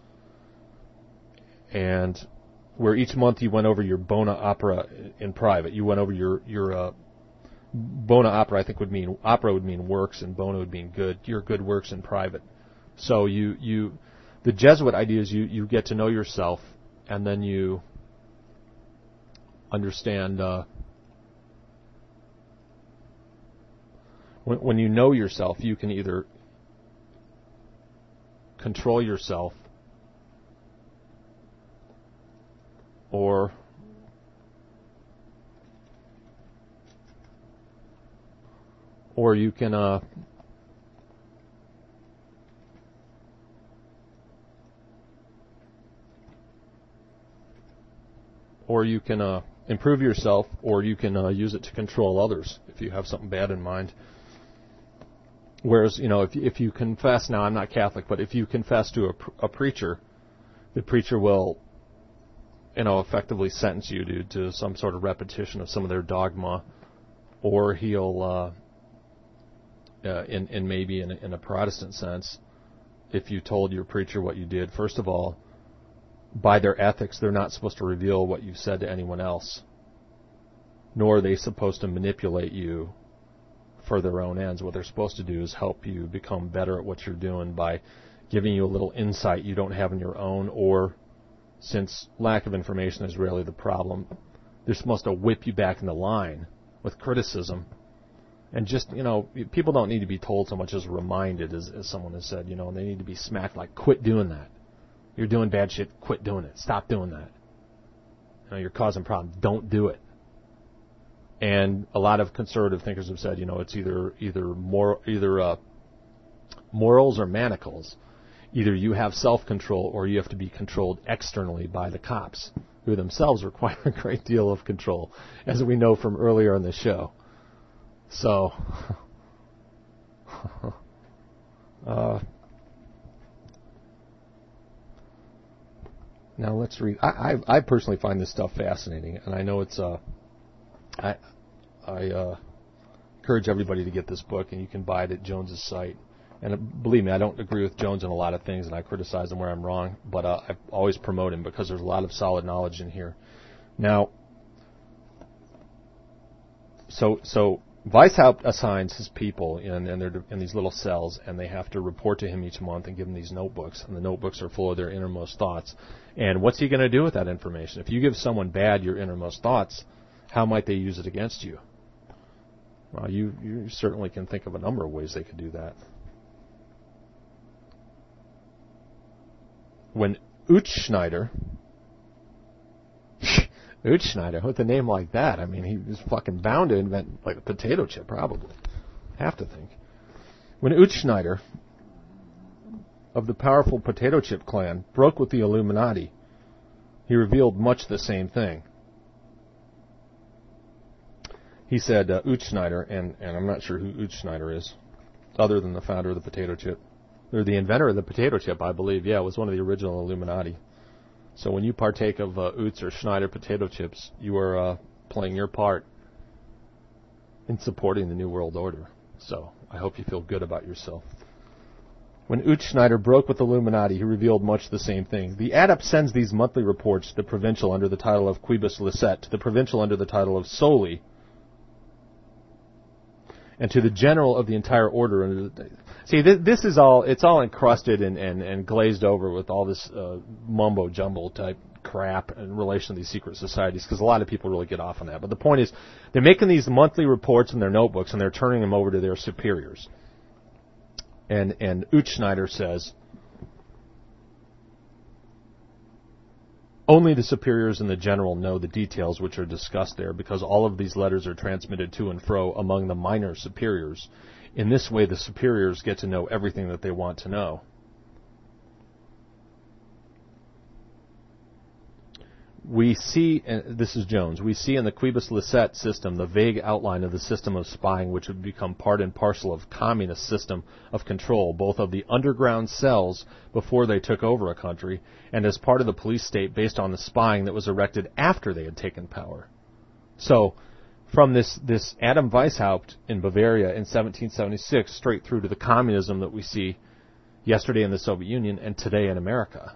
And where each month you went over your bona opera in private. You went over your, your uh, bona opera, I think, would mean, opera would mean works, and bona would mean good. Your good works in private. So you, you, the Jesuit idea is you, you get to know yourself, and then you understand, uh, when, when you know yourself, you can either control yourself or or you can uh, or you can uh, improve yourself, or you can uh, use it to control others if you have something bad in mind. Whereas, you know, if if you confess, now I'm not Catholic, but if you confess to a, a preacher, the preacher will, you know, effectively sentence you to, to some sort of repetition of some of their dogma, or he'll, uh, uh, in, in maybe in a, in a Protestant sense, if you told your preacher what you did, first of all, by their ethics, they're not supposed to reveal what you've said to anyone else, nor are they supposed to manipulate you for their own ends. What they're supposed to do is help you become better at what you're doing by giving you a little insight you don't have on your own, or, since lack of information is rarely the problem, they're supposed to whip you back into line with criticism. And just, you know, people don't need to be told so much as reminded, as, as someone has said, you know, and they need to be smacked like, quit doing that. You're doing bad shit, quit doing it. Stop doing that. You know, you're causing problems. Don't do it. And a lot of conservative thinkers have said, you know, it's either either more either uh, morals or manacles. Either you have self-control or you have to be controlled externally by the cops, who themselves require a great deal of control, as we know from earlier in the show. So, uh, now let's read. I, I I personally find this stuff fascinating, and I know it's uh, I I uh, encourage everybody to get this book, and you can buy it at Jones's site. And believe me, I don't agree with Jones on a lot of things, and I criticize him where I'm wrong, but uh, I always promote him because there's a lot of solid knowledge in here. Now, so so Weishaupt assigns his people in, in, their, in these little cells, and they have to report to him each month and give him these notebooks, and the notebooks are full of their innermost thoughts. And what's he going to do with that information? If you give someone bad your innermost thoughts, how might they use it against you? Well, you, you certainly can think of a number of ways they could do that. When Utzschneider, Utzschneider, with a name like that, I mean, he was fucking bound to invent like a potato chip, probably. Have to think. When Utzschneider, of the powerful potato chip clan, broke with the Illuminati, he revealed much the same thing. He said, uh, Utzschneider, and, and I'm not sure who Utzschneider is, other than the founder of the potato chip. Or the inventor of the potato chip, I believe, yeah, was one of the original Illuminati. So when you partake of uh, Utz or Schneider potato chips, you are uh, playing your part in supporting the New World Order. So I hope you feel good about yourself. When Utzschneider broke with Illuminati, he revealed much the same thing. The adept sends these monthly reports to the provincial under the title of Quibus Licet, to the provincial under the title of Soli, and to the general of the entire order. Under the, see, th- this is all, it's all encrusted and, and, and glazed over with all this uh, mumbo-jumbo type crap in relation to these secret societies, because a lot of people really get off on that. But the point is, they're making these monthly reports in their notebooks, and they're turning them over to their superiors. And and Utzschneider says, only the superiors and the general know the details which are discussed there, because all of these letters are transmitted to and fro among the minor superiors. In this way, the superiors get to know everything that they want to know. We see, and this is Jones, we see in the Quibus Licet system the vague outline of the system of spying which would become part and parcel of communist system of control, both of the underground cells before they took over a country, and as part of the police state based on the spying that was erected after they had taken power. So, from this, this Adam Weishaupt in Bavaria in seventeen seventy-six straight through to the communism that we see yesterday in the Soviet Union and today in America.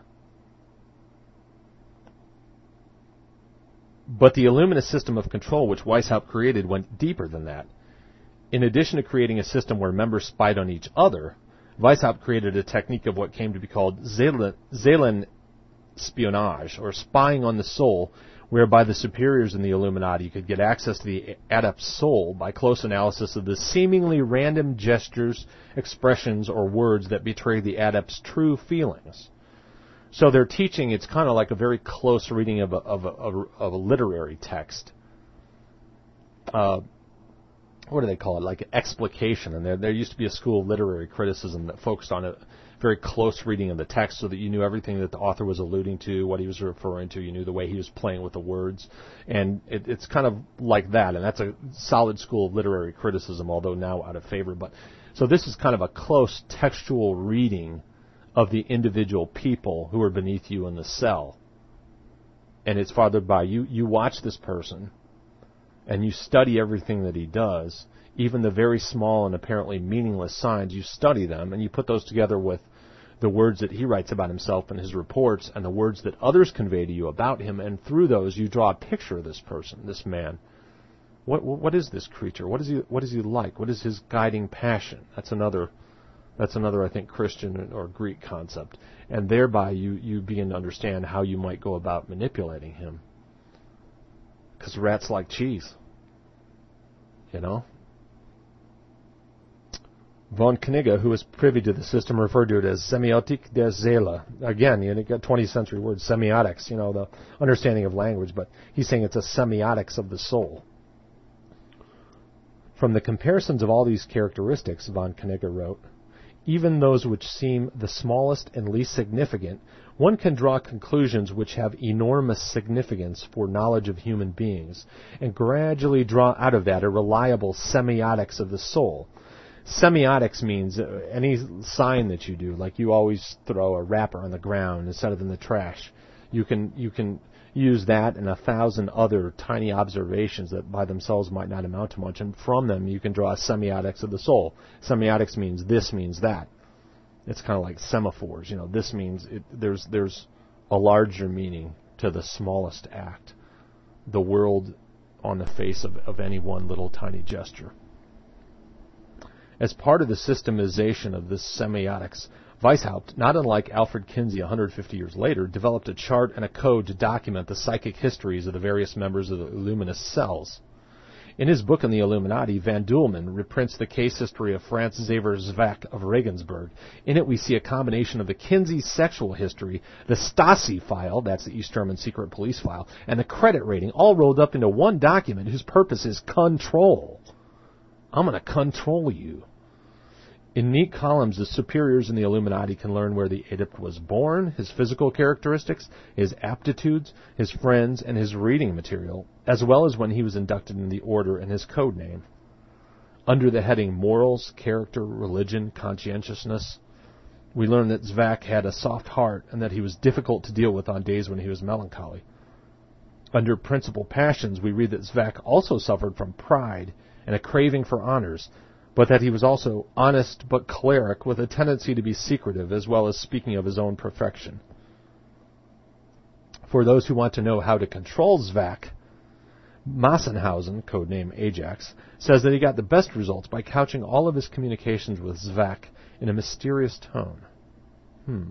But the Illuminist system of control which Weishaupt created went deeper than that. In addition to creating a system where members spied on each other, Weishaupt created a technique of what came to be called Seelenspionage, or spying on the soul, whereby the superiors in the Illuminati could get access to the adept's soul by close analysis of the seemingly random gestures, expressions, or words that betray the adept's true feelings. So they're teaching, it's kind of like a very close reading of a, of a, of a, of a literary text. Uh, what do they call it? Like an explication. And there, there used to be a school of literary criticism that focused on a very close reading of the text so that you knew everything that the author was alluding to, what he was referring to, you knew the way he was playing with the words. And it, it's kind of like that. And that's a solid school of literary criticism, although now out of favor. But so this is kind of a close textual reading of the individual people who are beneath you in the cell. And it's fathered by you. You watch this person, and you study everything that he does, even the very small and apparently meaningless signs. You study them, and you put those together with the words that he writes about himself in his reports and the words that others convey to you about him, and through those you draw a picture of this person, this man. What what is this creature? What is he what is he like? What is his guiding passion? That's another That's another, I think, Christian or Greek concept. And thereby you, you begin to understand how you might go about manipulating him. Because rats like cheese. You know? Von Knigge, who was privy to the system, referred to it as semiotic der Seele. Again, you got twentieth century word, semiotics, you know, the understanding of language, but he's saying it's a semiotics of the soul. From the comparisons of all these characteristics, Von Knigge wrote, even those which seem the smallest and least significant, one can draw conclusions which have enormous significance for knowledge of human beings, and gradually draw out of that a reliable semiotics of the soul. Semiotics means any sign that you do, like you always throw a wrapper on the ground instead of in the trash. You can you can use that and a thousand other tiny observations that by themselves might not amount to much, and from them you can draw a semiotics of the soul. Semiotics means this means that. It's kind of like semaphores, you know. This means it, there's there's a larger meaning to the smallest act, the world on the face of, of any one little tiny gesture. As part of the systemization of this semiotics, Weishaupt, not unlike Alfred Kinsey one hundred fifty years later, developed a chart and a code to document the psychic histories of the various members of the Illuminist cells. In his book on the Illuminati, Van Duelman reprints the case history of Franz Xaver Zwack of Regensburg. In it, we see a combination of the Kinsey sexual history, the Stasi file, that's the East German secret police file, and the credit rating, all rolled up into one document whose purpose is control. I'm going to control you. In neat columns, the superiors in the Illuminati can learn where the adept was born, his physical characteristics, his aptitudes, his friends, and his reading material, as well as when he was inducted in the order and his code name. Under the heading Morals, Character, Religion, Conscientiousness, we learn that Zwack had a soft heart and that he was difficult to deal with on days when he was melancholy. Under Principal Passions, we read that Zwack also suffered from pride and a craving for honors, but that he was also honest but choleric with a tendency to be secretive as well as speaking of his own perfection. For those who want to know how to control Zwack, Massenhausen, codename Ajax, says that he got the best results by couching all of his communications with Zwack in a mysterious tone. Hmm.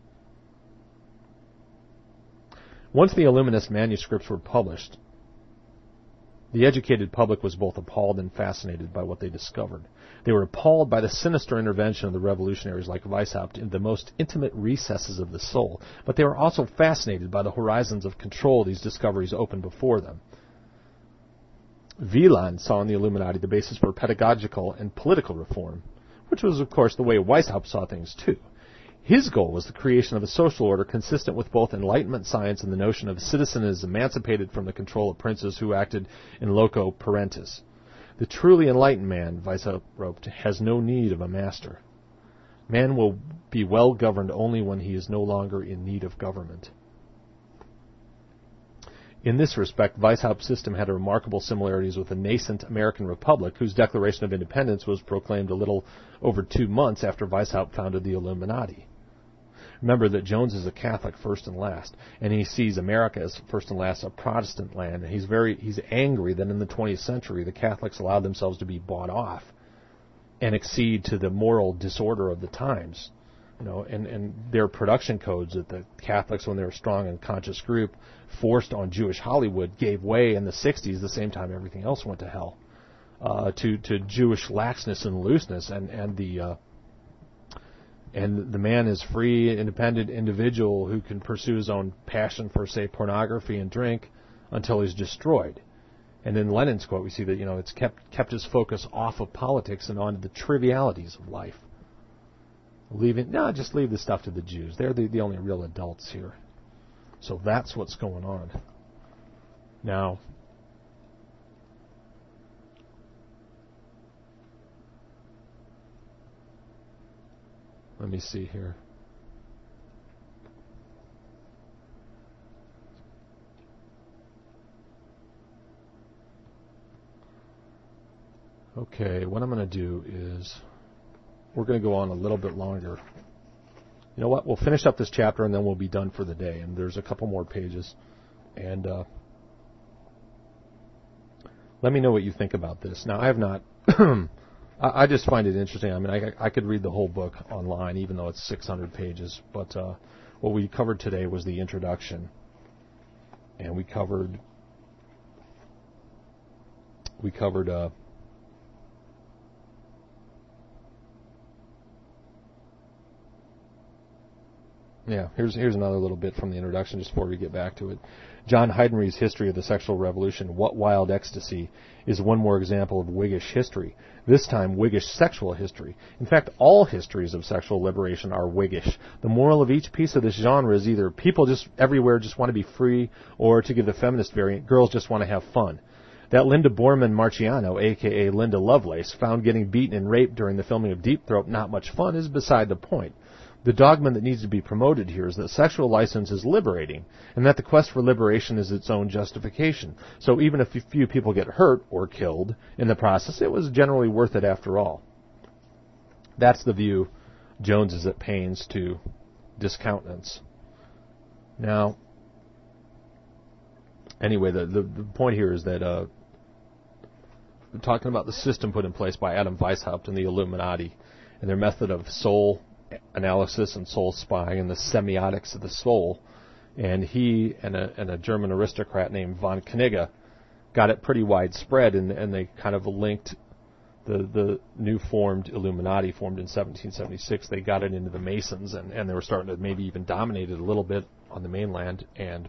Once the Illuminist manuscripts were published, the educated public was both appalled and fascinated by what they discovered. They were appalled by the sinister intervention of the revolutionaries like Weishaupt in the most intimate recesses of the soul, but they were also fascinated by the horizons of control these discoveries opened before them. Wieland saw in the Illuminati the basis for pedagogical and political reform, which was, of course, the way Weishaupt saw things, too. His goal was the creation of a social order consistent with both Enlightenment science and the notion of a citizen as emancipated from the control of princes who acted in loco parentis. The truly enlightened man, Weishaupt wrote, has no need of a master. Man will be well governed only when he is no longer in need of government. In this respect, Weishaupt's system had remarkable similarities with the nascent American Republic, whose Declaration of Independence was proclaimed a little over two months after Weishaupt founded the Illuminati. Remember that Jones is a Catholic first and last, and he sees America as first and last a Protestant land, and he's very he's angry that in the twentieth century the Catholics allowed themselves to be bought off and accede to the moral disorder of the times. You know, and, and their production codes that the Catholics, when they were a strong and conscious group, forced on Jewish Hollywood, gave way in the sixties, the same time everything else went to hell, uh, to to Jewish laxness and looseness, and and the uh, and the man is free, independent individual who can pursue his own passion for, say, pornography and drink until he's destroyed. And in Lenin's quote, we see that, you know, it's kept kept his focus off of politics and onto the trivialities of life. Leaving, no, just leave the stuff to the Jews. They're the, the only real adults here. So that's what's going on. Now, let me see here. Okay, what I'm going to do is we're going to go on a little bit longer. You know what? We'll finish up this chapter and then we'll be done for the day. And there's a couple more pages. And uh, let me know what you think about this. Now, I have not... I, I just find it interesting. I mean, I, I could read the whole book online, even though it's six hundred pages. But uh, what we covered today was the introduction. And we covered... We covered... Uh, Yeah, here's here's another little bit from the introduction just before we get back to it. John Heidenreich's History of the Sexual Revolution, What Wild Ecstasy, is one more example of Whiggish history, this time Whiggish sexual history. In fact, all histories of sexual liberation are Whiggish. The moral of each piece of this genre is either people just everywhere just want to be free, or, to give the feminist variant, girls just want to have fun. That Linda Borman Marciano, a k a. Linda Lovelace, found getting beaten and raped during the filming of Deep Throat not much fun is beside the point. The dogma that needs to be promoted here is that sexual license is liberating, and that the quest for liberation is its own justification. So even if a few people get hurt or killed in the process, it was generally worth it after all. That's the view Jones is at pains to discountenance. Now, anyway, the, the, the point here is that uh, we're talking about the system put in place by Adam Weishaupt and the Illuminati and their method of soul analysis and soul spying and the semiotics of the soul. And he and a, and a German aristocrat named von Knigge got it pretty widespread, and, and they kind of linked the the new formed Illuminati, formed in seventeen seventy-six. They got it into the Masons, and, and they were starting to maybe even dominate it a little bit on the mainland, and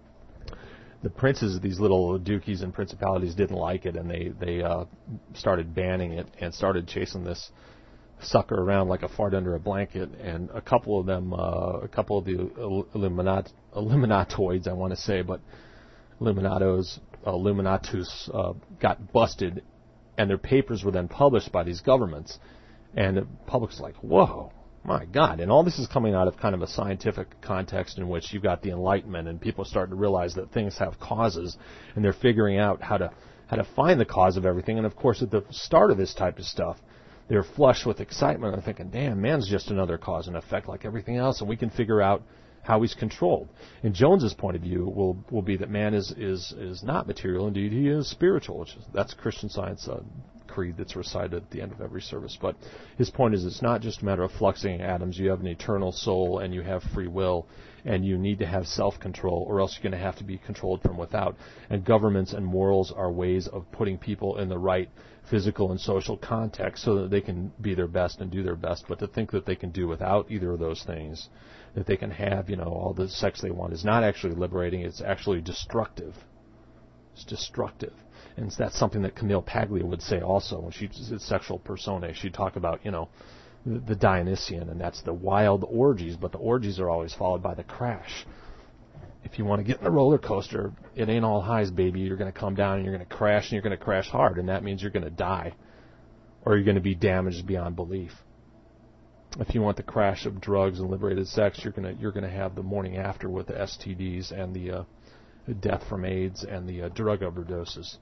the princes of these little duchies and principalities didn't like it, and they they uh, started banning it and started chasing this sucker around like a fart under a blanket. And a couple of them, uh, a couple of the Illuminat Illuminatoids, I want to say, but Illuminatos, uh, Illuminatus, uh, got busted, and their papers were then published by these governments, and the public's like, whoa. My God, and all this is coming out of kind of a scientific context in which you've got the Enlightenment, and people are starting to realize that things have causes, and they're figuring out how to how to find the cause of everything. And of course, at the start of this type of stuff, they're flush with excitement. They're thinking, damn, man's just another cause and effect like everything else, and we can figure out how he's controlled. And Jones's point of view will will be that man is is is not material. Indeed, he is spiritual, which is, that's Christian Science uh, creed that's recited at the end of every service. But his point is, it's not just a matter of fluxing atoms. You have an eternal soul, and you have free will, and you need to have self-control, or else you're going to have to be controlled from without. And governments and morals are ways of putting people in the right physical and social context so that they can be their best and do their best. But to think that they can do without either of those things, that they can have, you know, all the sex they want, is not actually liberating. It's actually destructive. It's destructive. And that's something that Camille Paglia would say also when she did Sexual Personae. She'd talk about, you know, the, the Dionysian, and that's the wild orgies, but the orgies are always followed by the crash. If you want to get in the roller coaster, it ain't all highs, baby. You're going to come down and you're going to crash, and you're going to crash hard, and that means you're going to die, or you're going to be damaged beyond belief. If you want the crash of drugs and liberated sex, you're going to you're going to have the morning after with the S T Ds and the uh, death from AIDS and the uh, drug overdoses.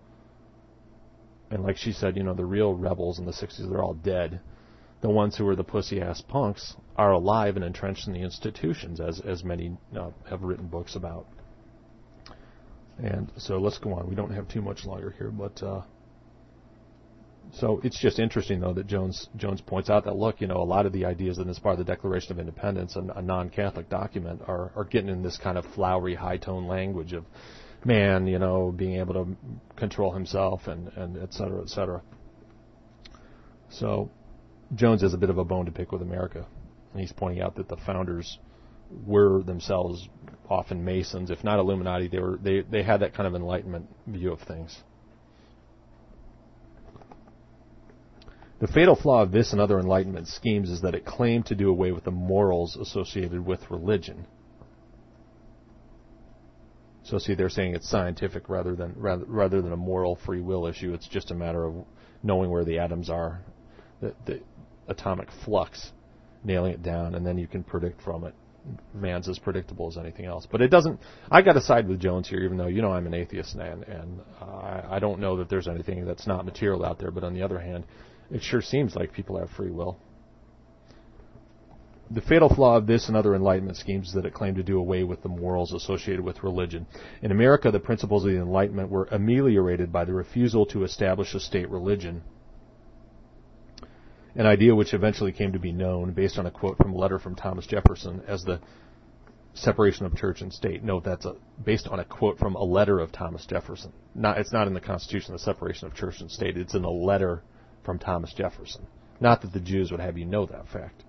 And like she said, you know, the real rebels in the sixties, they're all dead. The ones who were the pussy-ass punks are alive and entrenched in the institutions, as as many uh, have written books about. And so let's go on. We don't have too much longer here, but uh, so it's just interesting, though, that Jones Jones points out that, look, you know, a lot of the ideas in this part of the Declaration of Independence, and a non-Catholic document, are, are getting in this kind of flowery, high-tone language of man, you know, being able to control himself, and, and et cetera, et cetera. So Jones has a bit of a bone to pick with America. And he's pointing out that the founders were themselves often Masons, if not Illuminati. They were they, they had that kind of Enlightenment view of things. The fatal flaw of this and other Enlightenment schemes is that it claimed to do away with the morals associated with religion. So see, they're saying it's scientific rather than rather, rather than a moral free will issue. It's just a matter of knowing where the atoms are, the, the atomic flux, nailing it down, and then you can predict from it. Man's as predictable as anything else. But it doesn't. I got to side with Jones here, even though, you know, I'm an atheist, and, and uh, I, I don't know that there's anything that's not material out there. But on the other hand, it sure seems like people have free will. The fatal flaw of this and other Enlightenment schemes is that it claimed to do away with the morals associated with religion. In America, the principles of the Enlightenment were ameliorated by the refusal to establish a state religion, an idea which eventually came to be known, based on a quote from a letter from Thomas Jefferson, as the separation of church and state. Note that's a, based on a quote from a letter of Thomas Jefferson. Not, it's not in the Constitution, the separation of church and state. It's in a letter from Thomas Jefferson. Not that the Jews would have you know that fact.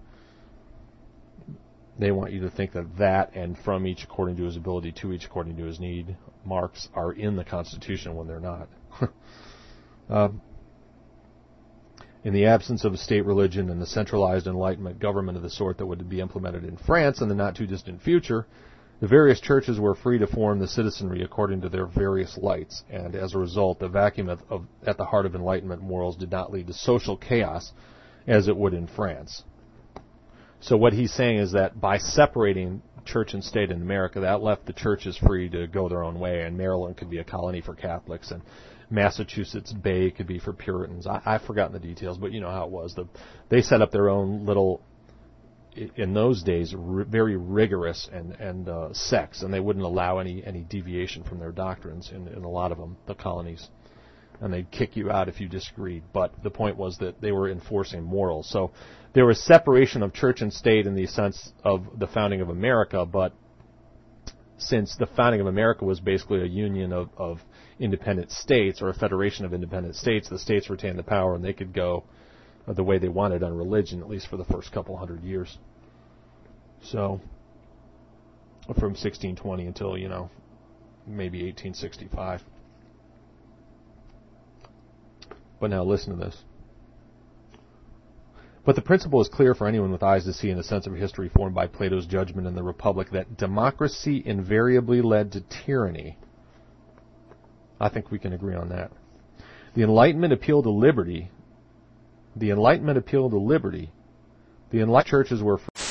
They want you to think that that and from each according to his ability, to each according to his need, marks are in the Constitution when they're not. uh, in the absence of a state religion and the centralized Enlightenment government of the sort that would be implemented in France in the not-too-distant future, the various churches were free to form the citizenry according to their various lights, and as a result, the vacuum of, of, at the heart of Enlightenment morals did not lead to social chaos as it would in France. So what he's saying is that by separating church and state in America, that left the churches free to go their own way, and Maryland could be a colony for Catholics, and Massachusetts Bay could be for Puritans. I, I've forgotten the details, but you know how it was. The, they set up their own little, in those days, r- very rigorous and, and uh, sects, and they wouldn't allow any, any deviation from their doctrines in, in a lot of them, the colonies. And they'd kick you out if you disagreed. But the point was that they were enforcing morals. So there was separation of church and state in the sense of the founding of America, but since the founding of America was basically a union of, of independent states, or a federation of independent states, the states retained the power and they could go the way they wanted on religion, at least for the first couple hundred years. So, from sixteen twenty until, you know, maybe eighteen sixty-five. But now listen to this. But the principle is clear for anyone with eyes to see and a sense of history formed by Plato's judgment in the Republic that democracy invariably led to tyranny. I think we can agree on that. The Enlightenment appealed to liberty. The Enlightenment appealed to liberty. The Enlightenment churches were...